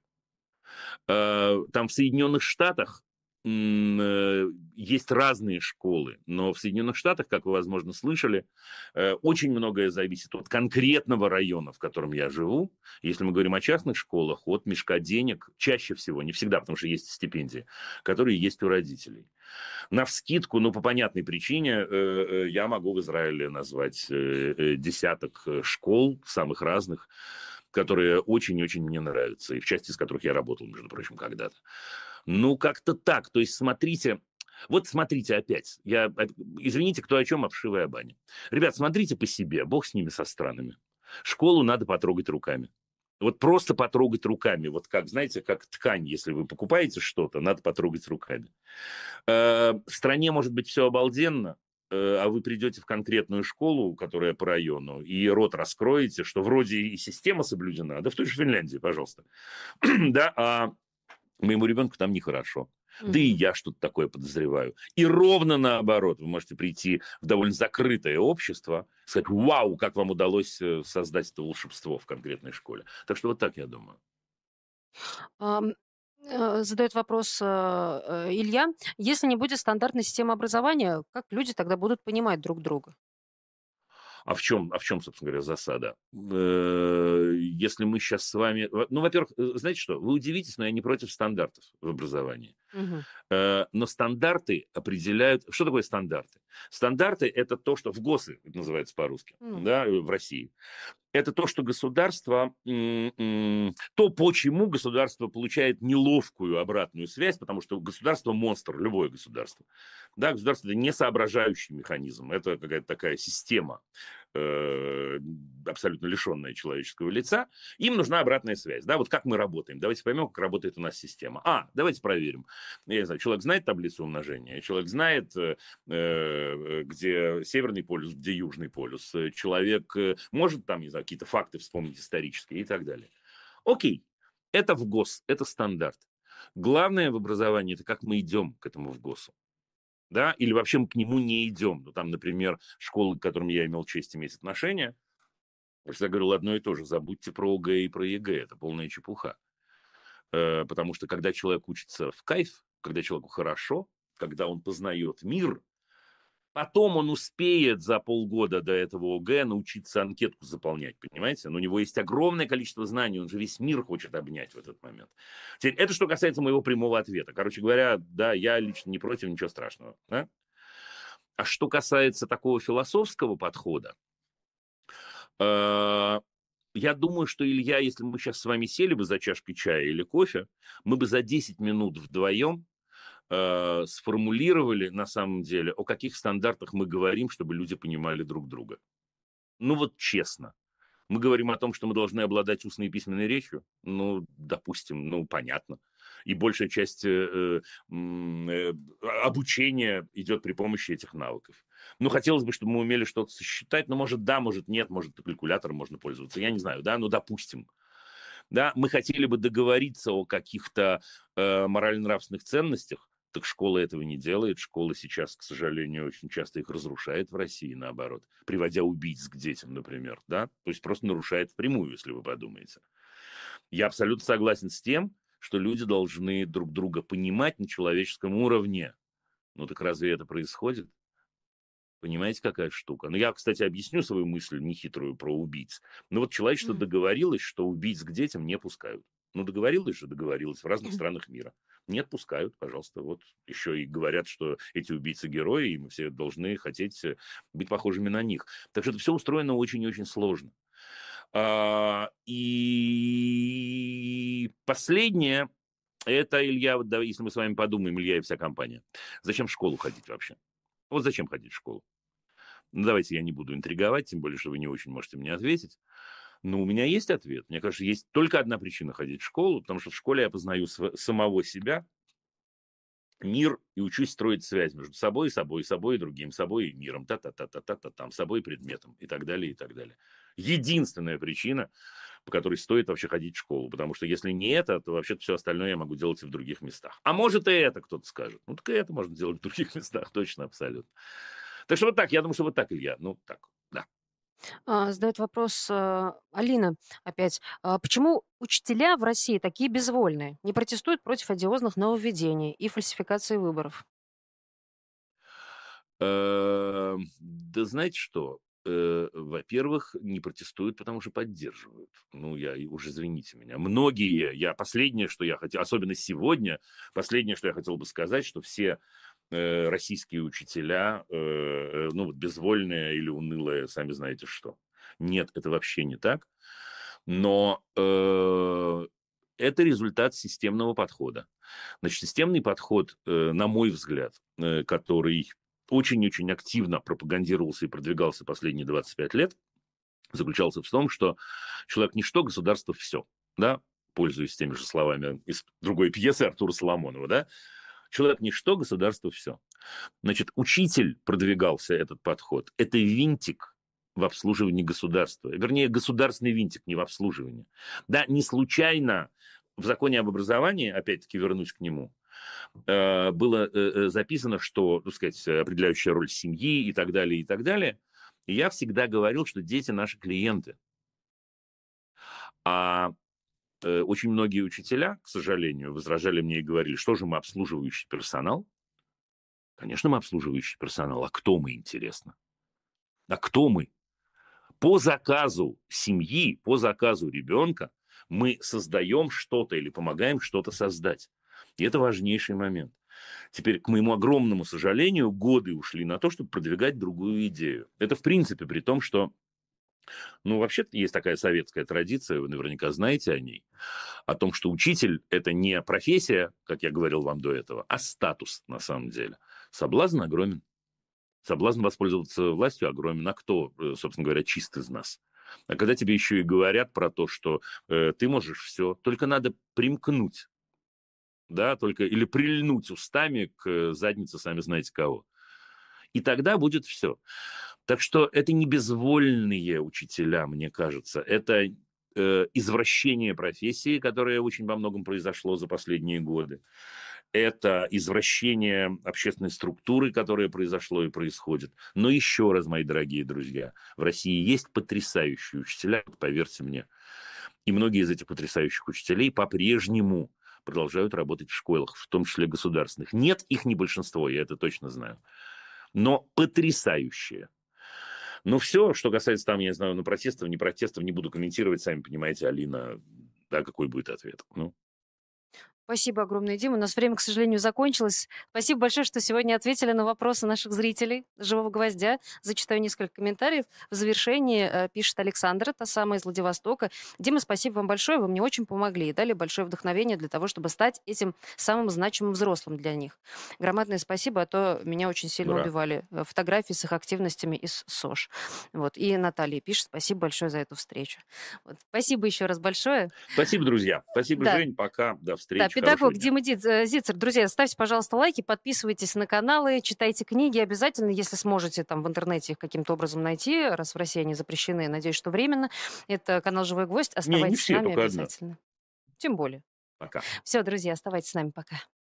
Э, Там в Соединенных Штатах м, э, есть разные школы, но в Соединенных Штатах, как вы, возможно, слышали, э, очень многое зависит от конкретного района, в котором я живу. Если мы говорим о частных школах, от мешка денег, чаще всего, не всегда, потому что есть стипендии, которые есть у родителей. Навскидку, ну, по понятной причине, э, э, я могу в Израиле назвать э, э, десяток э, школ самых разных, которые очень-очень мне нравятся, и в части из которых я работал, между прочим, когда-то. Ну, как-то так. То есть, смотрите, вот смотрите опять. Я, э, извините, кто о чем, а вшивая баня. Ребят, смотрите по себе, бог с ними, со странами. Школу надо потрогать руками. Вот просто потрогать руками. Вот как, знаете, как ткань, если вы покупаете что-то, надо потрогать руками. Э, В стране может быть все обалденно, э, а вы придете в конкретную школу, которая по району, и рот раскроете, что вроде и система соблюдена, да в той же Финляндии, пожалуйста, да, а моему ребенку там нехорошо. Да и Мгм. я что-то такое подозреваю. И ровно наоборот, вы можете прийти в довольно закрытое общество, сказать, вау, как вам удалось э, создать это волшебство в конкретной школе. Так что вот так я думаю. Ам, э, Задает вопрос э, э, Илья. Если не будет стандартной системы образования, как люди тогда будут понимать друг друга? А в чем, а в чем, собственно говоря, засада? Э, Если мы сейчас с вами... во- Ну, во-первых, э, знаете что? Вы удивитесь, но я не против стандартов в образовании. Мгм. Э, Но стандарты определяют... Что такое стандарты? Стандарты – это то, что в ГОСы, это называется по-русски, М. да, э, в России. Это то, что государство, м, м, то, почему государство получает неловкую обратную связь, потому что государство монстр, любое государство. Да, государство – это не соображающий механизм, это какая-то такая система, э, абсолютно лишенная человеческого лица. Им нужна обратная связь. Да, вот как мы работаем. Давайте поймем, как работает у нас система. А, давайте проверим. Я не знаю, человек знает таблицу умножения, человек знает, э, э, где Северный полюс, где Южный полюс, э, человек э, может там, не знаю, какие-то факты вспомнить исторические и так далее. Окей, это в ГОС, это стандарт. Главное в образовании – это как мы идем к этому в ГОСу. Да? Или вообще мы к нему не идем. Ну, там, например, школы, к которым я имел честь иметь отношение, я всегда говорил одно и то же. Забудьте про ОГЭ и про ЕГЭ. Это полная чепуха. Э, Потому что когда человек учится в кайф, когда человеку хорошо, когда он познает мир, потом он успеет за полгода до этого ОГЭ научиться анкетку заполнять, понимаете? Но у него есть огромное количество знаний, он же весь мир хочет обнять в этот момент. Теперь, это что касается моего прямого ответа. Короче говоря, да, я лично не против, ничего страшного. Да? А что касается такого философского подхода, э, я думаю, что, Илья, если мы сейчас с вами сели бы за чашкой чая или кофе, мы бы за десять минут вдвоем э, сформулировали на самом деле, о каких стандартах мы говорим, чтобы люди понимали друг друга. Ну вот честно. Мы говорим о том, что мы должны обладать устной и письменной речью. Ну, допустим, ну, понятно. И большая часть э, э, обучения идет при помощи этих навыков. Ну, хотелось бы, чтобы мы умели что-то сосчитать. Ну, может, да, может, нет, может, калькулятором можно пользоваться. Я не знаю, да, ну, допустим. Да, мы хотели бы договориться о каких-то э, морально-нравственных ценностях, так школа этого не делает. Школа сейчас, к сожалению, очень часто их разрушает в России, наоборот, приводя убийц к детям, например. Да? То есть просто нарушает впрямую, если вы подумаете. Я абсолютно согласен с тем, что люди должны друг друга понимать на человеческом уровне. Ну так разве это происходит? Понимаете, какая штука? Ну, я, кстати, объясню свою мысль нехитрую про убийц. Ну, вот человечество Мгм. договорилось, что убийц к детям не пускают. Ну, договорилось же, договорилось в разных странах мира. Нет, пускают, пожалуйста. Вот еще и говорят, что эти убийцы герои, и мы все должны хотеть э, быть похожими на них. Так что это все устроено очень и очень сложно. А, и последнее, это, Илья, вот да, если мы с вами подумаем, Илья и вся компания, зачем в школу ходить вообще? Вот зачем ходить в школу? Ну, давайте я не буду интриговать, тем более, что вы не очень можете мне ответить. Но у меня есть ответ. Мне кажется, есть только одна причина ходить в школу, потому что в школе я познаю св- самого себя, мир и учусь строить связь между собой, собой, собой и другим, собой и миром, та-та-та-та-та-та, там, собой и предметом и так далее, и так далее. Единственная причина, по которой стоит вообще ходить в школу, потому что если не это, то вообще все остальное я могу делать и в других местах. А может и это кто-то скажет. Ну, так и это можно делать в других местах, точно, абсолютно. Так что вот так, я думаю, что вот так, Илья. Ну, так, да. А, задает вопрос, а, Алина опять. А, почему учителя в России такие безвольные, не протестуют против одиозных нововведений и фальсификации выборов? Э, Да знаете что? Э, Во-первых, не протестуют, потому что поддерживают. Ну, я и уж извините меня. Многие, я последнее, что я хотел, особенно сегодня, последнее, что я хотел бы сказать, что все э, российские учителя, э, э, ну, вот безвольные или унылые, сами знаете что. Нет, это вообще не так. Но э, это результат системного подхода. Значит, системный подход, э, на мой взгляд, э, который очень-очень активно пропагандировался и продвигался последние двадцать пять лет, заключался в том, что человек ничто, государство все. Да? Пользуясь теми же словами из другой пьесы Артура Соломонова. Да? Человек ничто, государство все. Значит, учитель продвигался этот подход. Это винтик в обслуживании государства. Вернее, государственный винтик, не в обслуживании. Да, не случайно в законе об образовании, опять-таки вернусь к нему, э, было э, э, записано, что, так сказать, определяющая роль семьи и так далее, и так далее. И я всегда говорил, что дети наши клиенты. А э, очень многие учителя, к сожалению, возражали мне и говорили, что же мы обслуживающий персонал? Конечно, мы обслуживающий персонал. А кто мы, интересно? А кто мы? По заказу семьи, по заказу ребенка мы создаем что-то или помогаем что-то создать. И это важнейший момент. Теперь, к моему огромному сожалению, годы ушли на то, чтобы продвигать другую идею. Это, в принципе, при том, что, ну, вообще-то есть такая советская традиция, вы наверняка знаете о ней, о том, что учитель – это не профессия, как я говорил вам до этого, а статус на самом деле. Соблазн огромен. Соблазн воспользоваться властью огромен. А кто, э, собственно говоря, чист из нас? А когда тебе еще и говорят про то, что э, ты можешь все, только надо примкнуть, да, только или прильнуть устами к э, заднице, сами знаете кого. И тогда будет все. Так что это не безвольные учителя, мне кажется. Это э, извращение профессии, которое очень во многом произошло за последние годы. Это извращение общественной структуры, которое произошло и происходит. Но еще раз, мои дорогие друзья, в России есть потрясающие учителя, поверьте мне. И многие из этих потрясающих учителей по-прежнему продолжают работать в школах, в том числе государственных. Нет, их не большинство, я это точно знаю. Но потрясающие. Но все, что касается там, я не знаю, ну, протестов, не протестов, не буду комментировать, сами понимаете, Алина, да, какой будет ответ. Ну, Спасибо огромное, Дима. У нас время, к сожалению, закончилось. Спасибо большое, что сегодня ответили на вопросы наших зрителей «Живого гвоздя». Зачитаю несколько комментариев. В завершении э, пишет Александр, та самая из Владивостока. Дима, спасибо вам большое, вы мне очень помогли и дали большое вдохновение для того, чтобы стать этим самым значимым взрослым для них. Громадное спасибо, а то меня очень сильно ура. убивали э, фотографии с их активностями из СОЖ. Вот. И Наталья пишет, спасибо большое за эту встречу. Вот. Спасибо еще раз большое. Спасибо, друзья. Спасибо, Да. Жень. Пока. До Да, встречи. педагог Дима Диц- э, Зицер. Друзья, ставьте, пожалуйста, лайки, подписывайтесь на каналы, читайте книги. Обязательно, если сможете там в интернете их каким-то образом найти, раз в России они запрещены, надеюсь, что временно. Это канал «Живой гвоздь». Не, не Оставайтесь с все, нами только одна. обязательно. Тем более. Пока. Все, друзья, оставайтесь с нами. Пока.